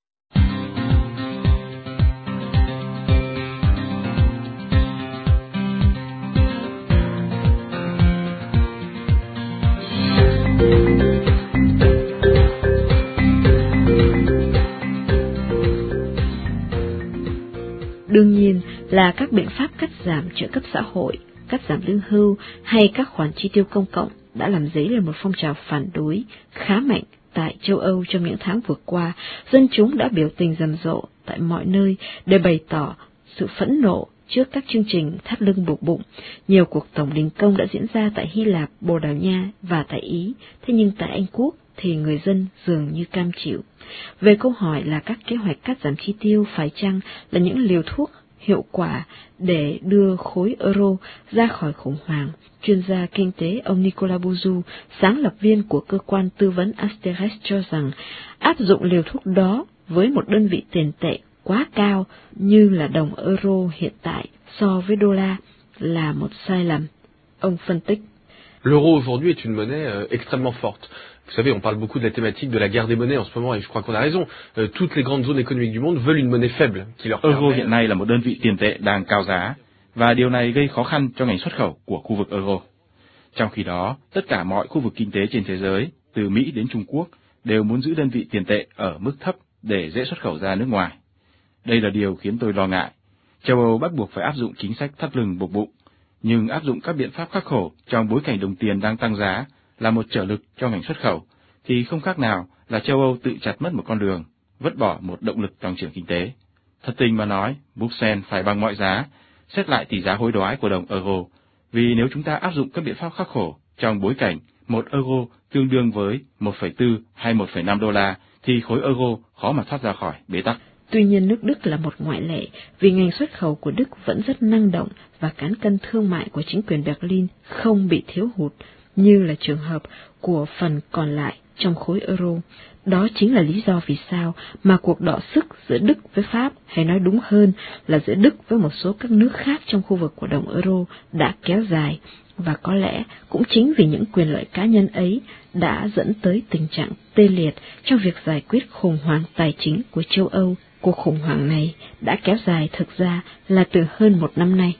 Đương nhiên là các biện pháp cắt giảm trợ cấp xã hội, cắt giảm lương hưu hay các khoản chi tiêu công cộng đã làm dấy lên một phong trào phản đối khá mạnh tại châu Âu trong những tháng vừa qua. Dân chúng đã biểu tình rầm rộ tại mọi nơi để bày tỏ sự phẫn nộ trước các chương trình thắt lưng buộc bụng. Nhiều cuộc tổng đình công đã diễn ra tại Hy Lạp, Bồ Đào Nha và tại Ý, thế nhưng tại Anh Quốc thì người dân dường như cam chịu. Về câu hỏi là các kế hoạch cắt giảm chi tiêu phải chăng là những liều thuốc hiệu quả để đưa khối euro ra khỏi khủng hoảng, chuyên gia kinh tế ông Nicolas Bouzou, sáng lập viên của cơ quan tư vấn Asterix cho rằng áp dụng liều thuốc đó với một đơn vị tiền tệ quá cao như là đồng euro hiện tại so với đô la là một sai lầm. Ông phân tích. L'euro aujourd'hui est une monnaie euh, extrêmement forte. Vous savez, on parle beaucoup de la thématique de la guerre des monnaies en ce moment et je crois qu'on a raison. Euh, toutes les grandes zones économiques du monde veulent une monnaie faible qui leur permet... Euro hiện nay là một đơn vị tiền tệ đang cao giá và điều này gây khó khăn cho ngành xuất khẩu của khu vực euro. Trong khi đó, tất cả mọi khu vực kinh tế trên thế giới, từ Mỹ đến Trung Quốc, đều muốn giữ đơn vị tiền tệ ở mức thấp để dễ xuất khẩu ra nước ngoài. Đây là điều khiến tôi lo ngại. Châu Âu bắt buộc phải áp dụng chính sách thắt lưng buộc bụng, nhưng áp dụng các biện pháp khắc khổ trong bối cảnh đồng tiền đang tăng giá là một trở lực cho ngành xuất khẩu, thì không khác nào là châu Âu tự chặt mất một con đường, vứt bỏ một động lực tăng trưởng kinh tế. Thật tình mà nói, Bruxelles phải bằng mọi giá xét lại tỷ giá hối đoái của đồng euro, vì nếu chúng ta áp dụng các biện pháp khắc khổ trong bối cảnh một euro tương đương với một phẩy bốn hay một phẩy năm đô la, thì khối euro khó mà thoát ra khỏi bế tắc. Tuy nhiên, nước Đức là một ngoại lệ vì ngành xuất khẩu của Đức vẫn rất năng động và cán cân thương mại của chính quyền Berlin không bị thiếu hụt như là trường hợp của phần còn lại trong khối euro. Đó chính là lý do vì sao mà cuộc đọ sức giữa Đức với Pháp, hay nói đúng hơn là giữa Đức với một số các nước khác trong khu vực của đồng euro đã kéo dài, và có lẽ cũng chính vì những quyền lợi cá nhân ấy đã dẫn tới tình trạng tê liệt trong việc giải quyết khủng hoảng tài chính của châu Âu. Cuộc khủng hoảng này đã kéo dài thực ra là từ hơn một năm nay.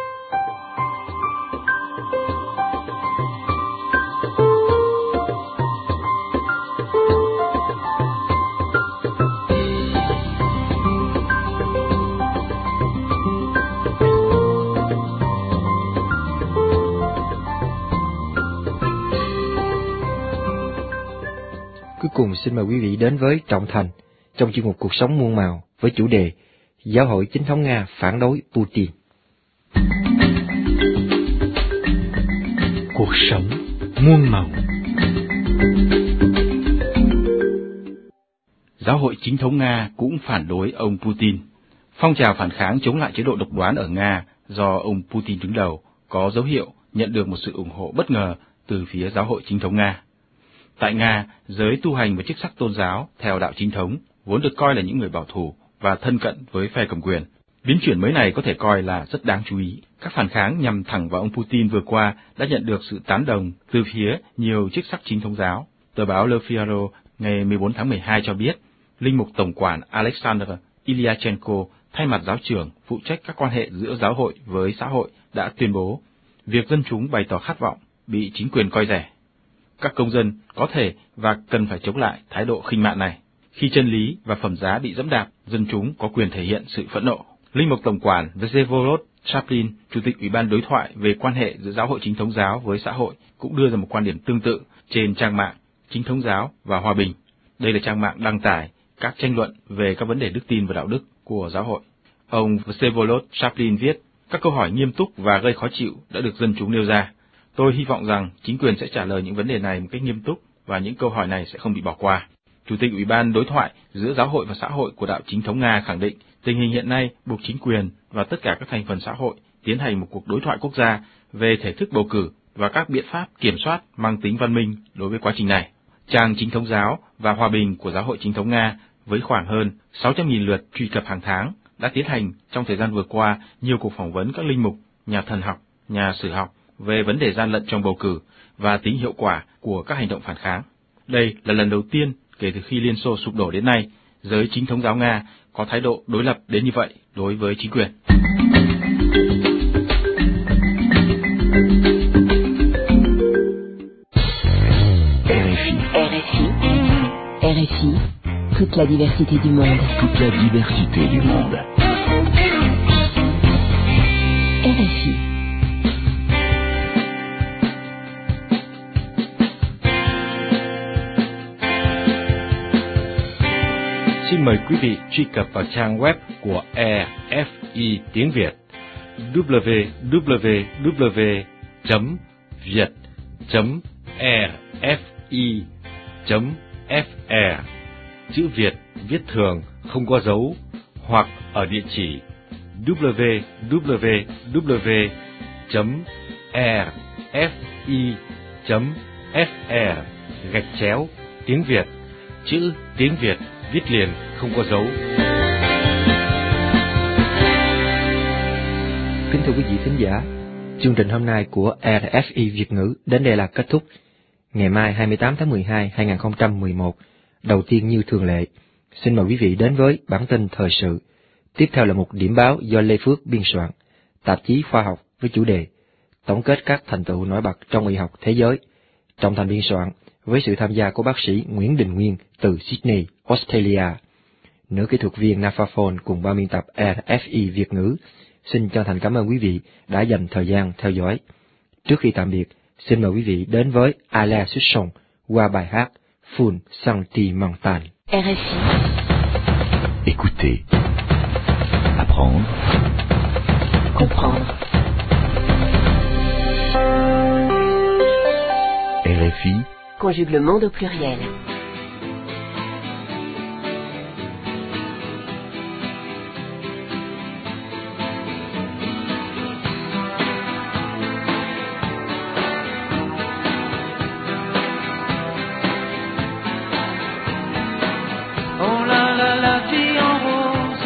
Cuối cùng xin mời quý vị đến với Trọng Thành trong chuyên mục Cuộc sống muôn màu với chủ đề Giáo hội Chính thống Nga phản đối Putin. Cuộc sống muôn màu. Giáo hội Chính thống Nga cũng phản đối ông Putin. Phong trào phản kháng chống lại chế độ độc đoán ở Nga do ông Putin đứng đầu có dấu hiệu nhận được một sự ủng hộ bất ngờ từ phía Giáo hội Chính thống Nga. Tại Nga, giới tu hành và chức sắc tôn giáo theo đạo chính thống vốn được coi là những người bảo thủ và thân cận với phe cầm quyền. Biến chuyển mới này có thể coi là rất đáng chú ý. Các phản kháng nhằm thẳng vào ông Putin vừa qua đã nhận được sự tán đồng từ phía nhiều chức sắc chính thống giáo. Tờ báo Le Figaro ngày mười bốn tháng mười hai cho biết, linh mục tổng quản Alexander Ilyachenko, thay mặt giáo trưởng phụ trách các quan hệ giữa giáo hội với xã hội, đã tuyên bố việc dân chúng bày tỏ khát vọng bị chính quyền coi rẻ. Các công dân có thể và cần phải chống lại thái độ khinh mạn này. Khi chân lý và phẩm giá bị dẫm đạp, dân chúng có quyền thể hiện sự phẫn nộ. Linh mục tổng quản Vsevolod Chaplin, chủ tịch Ủy ban đối thoại về quan hệ giữa giáo hội chính thống giáo với xã hội, cũng đưa ra một quan điểm tương tự trên trang mạng Chính thống giáo và Hòa bình. Đây là trang mạng đăng tải các tranh luận về các vấn đề đức tin và đạo đức của giáo hội. Ông Vsevolod Chaplin viết, các câu hỏi nghiêm túc và gây khó chịu đã được dân chúng nêu ra. Tôi hy vọng rằng chính quyền sẽ trả lời những vấn đề này một cách nghiêm túc và những câu hỏi này sẽ không bị bỏ qua. Chủ tịch Ủy ban đối thoại giữa giáo hội và xã hội của đạo chính thống Nga khẳng định tình hình hiện nay buộc chính quyền và tất cả các thành phần xã hội tiến hành một cuộc đối thoại quốc gia về thể thức bầu cử và các biện pháp kiểm soát mang tính văn minh đối với quá trình này. Trang Chính thống giáo và Hòa bình của giáo hội chính thống Nga với khoảng hơn sáu trăm nghìn lượt truy cập hàng tháng đã tiến hành trong thời gian vừa qua nhiều cuộc phỏng vấn các linh mục, nhà thần học, nhà sử học về vấn đề gian lận trong bầu cử và tính hiệu quả của các hành động phản kháng. Đây là lần đầu tiên kể từ khi Liên Xô sụp đổ đến nay, giới chính thống giáo Nga có thái độ đối lập đến như vậy đối với chính quyền. R F I. R F I. R F I. Toute la diversité du monde. Toute la diversité du monde. R F I. Xin mời quý vị truy cập vào trang web của rờ ép i tiếng Việt w w w chấm việt chấm r f i chấm f r, chữ Việt viết thường không có dấu, hoặc ở địa chỉ w w w chấm r f i chấm f r gạch chéo tiếng Việt, chữ tiếng Việt viết liền không có dấu. Kính thưa quý vị thính giả, chương trình hôm nay của rờ ép i Việt ngữ đến đây là kết thúc. Ngày mai hai mươi tám tháng mười hai năm hai nghìn không trăm mười một, đầu tiên như thường lệ, xin mời quý vị đến với bản tin thời sự. Tiếp theo là một điểm báo do Lê Phước biên soạn, tạp chí khoa học với chủ đề tổng kết các thành tựu nổi bật trong y học thế giới, trong thành biên soạn với sự tham gia của bác sĩ Nguyễn Đình Nguyên từ Sydney, Australia. Nữ kỹ thuật viên Nafaphone cùng ban biên tập rờ ép i Việt ngữ xin chân thành cảm ơn quý vị đã dành thời gian theo dõi. Trước khi tạm biệt, xin mời quý vị đến với Alain Souchon qua bài hát Full Sentimental. R F I. Écoutez, apprendre, comprendre. R F I. Conjugue le monde au pluriel. Oh là là, la vie en rose,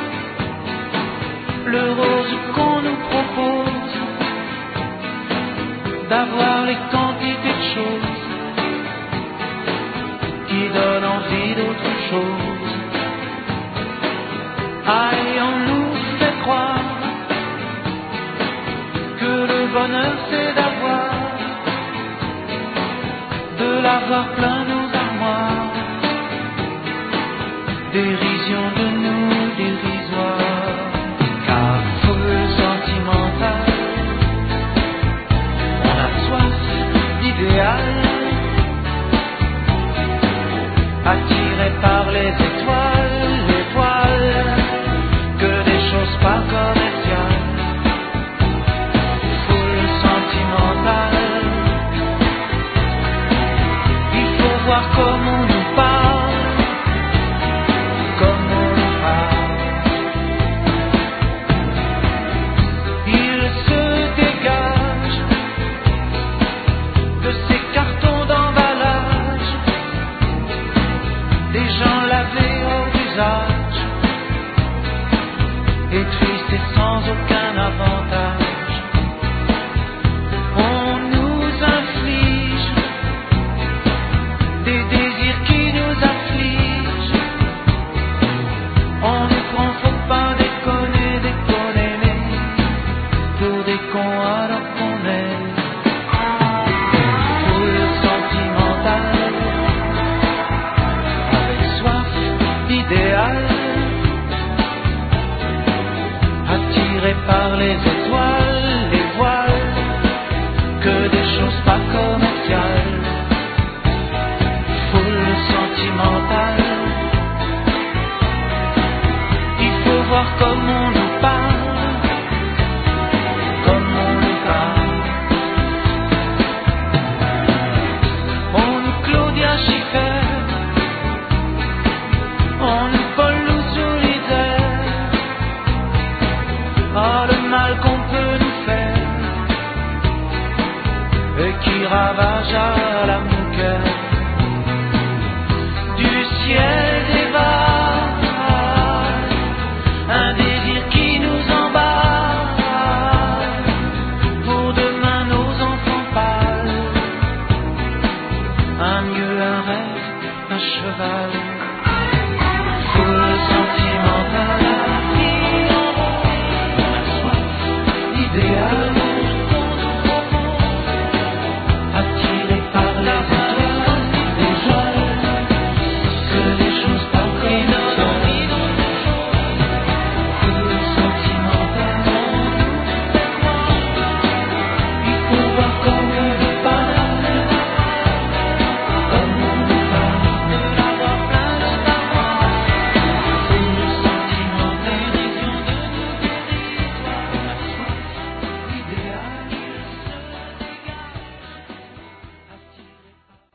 le rose qu'on nous propose, d'avoir les quantités de choses qui donnent envie d'autre chose. Aïe, on nous fait croire que le bonheur c'est d'avoir, de l'avoir plein nos armoires. Dérision de nous dérisoire, car foule sentimentale, on a soif d'idéal, attiré par les étoiles, l'étoile, que des choses pas commerciales. Foule sentimentale, il faut voir comment on nous parle. Et triste et sans aucun appel.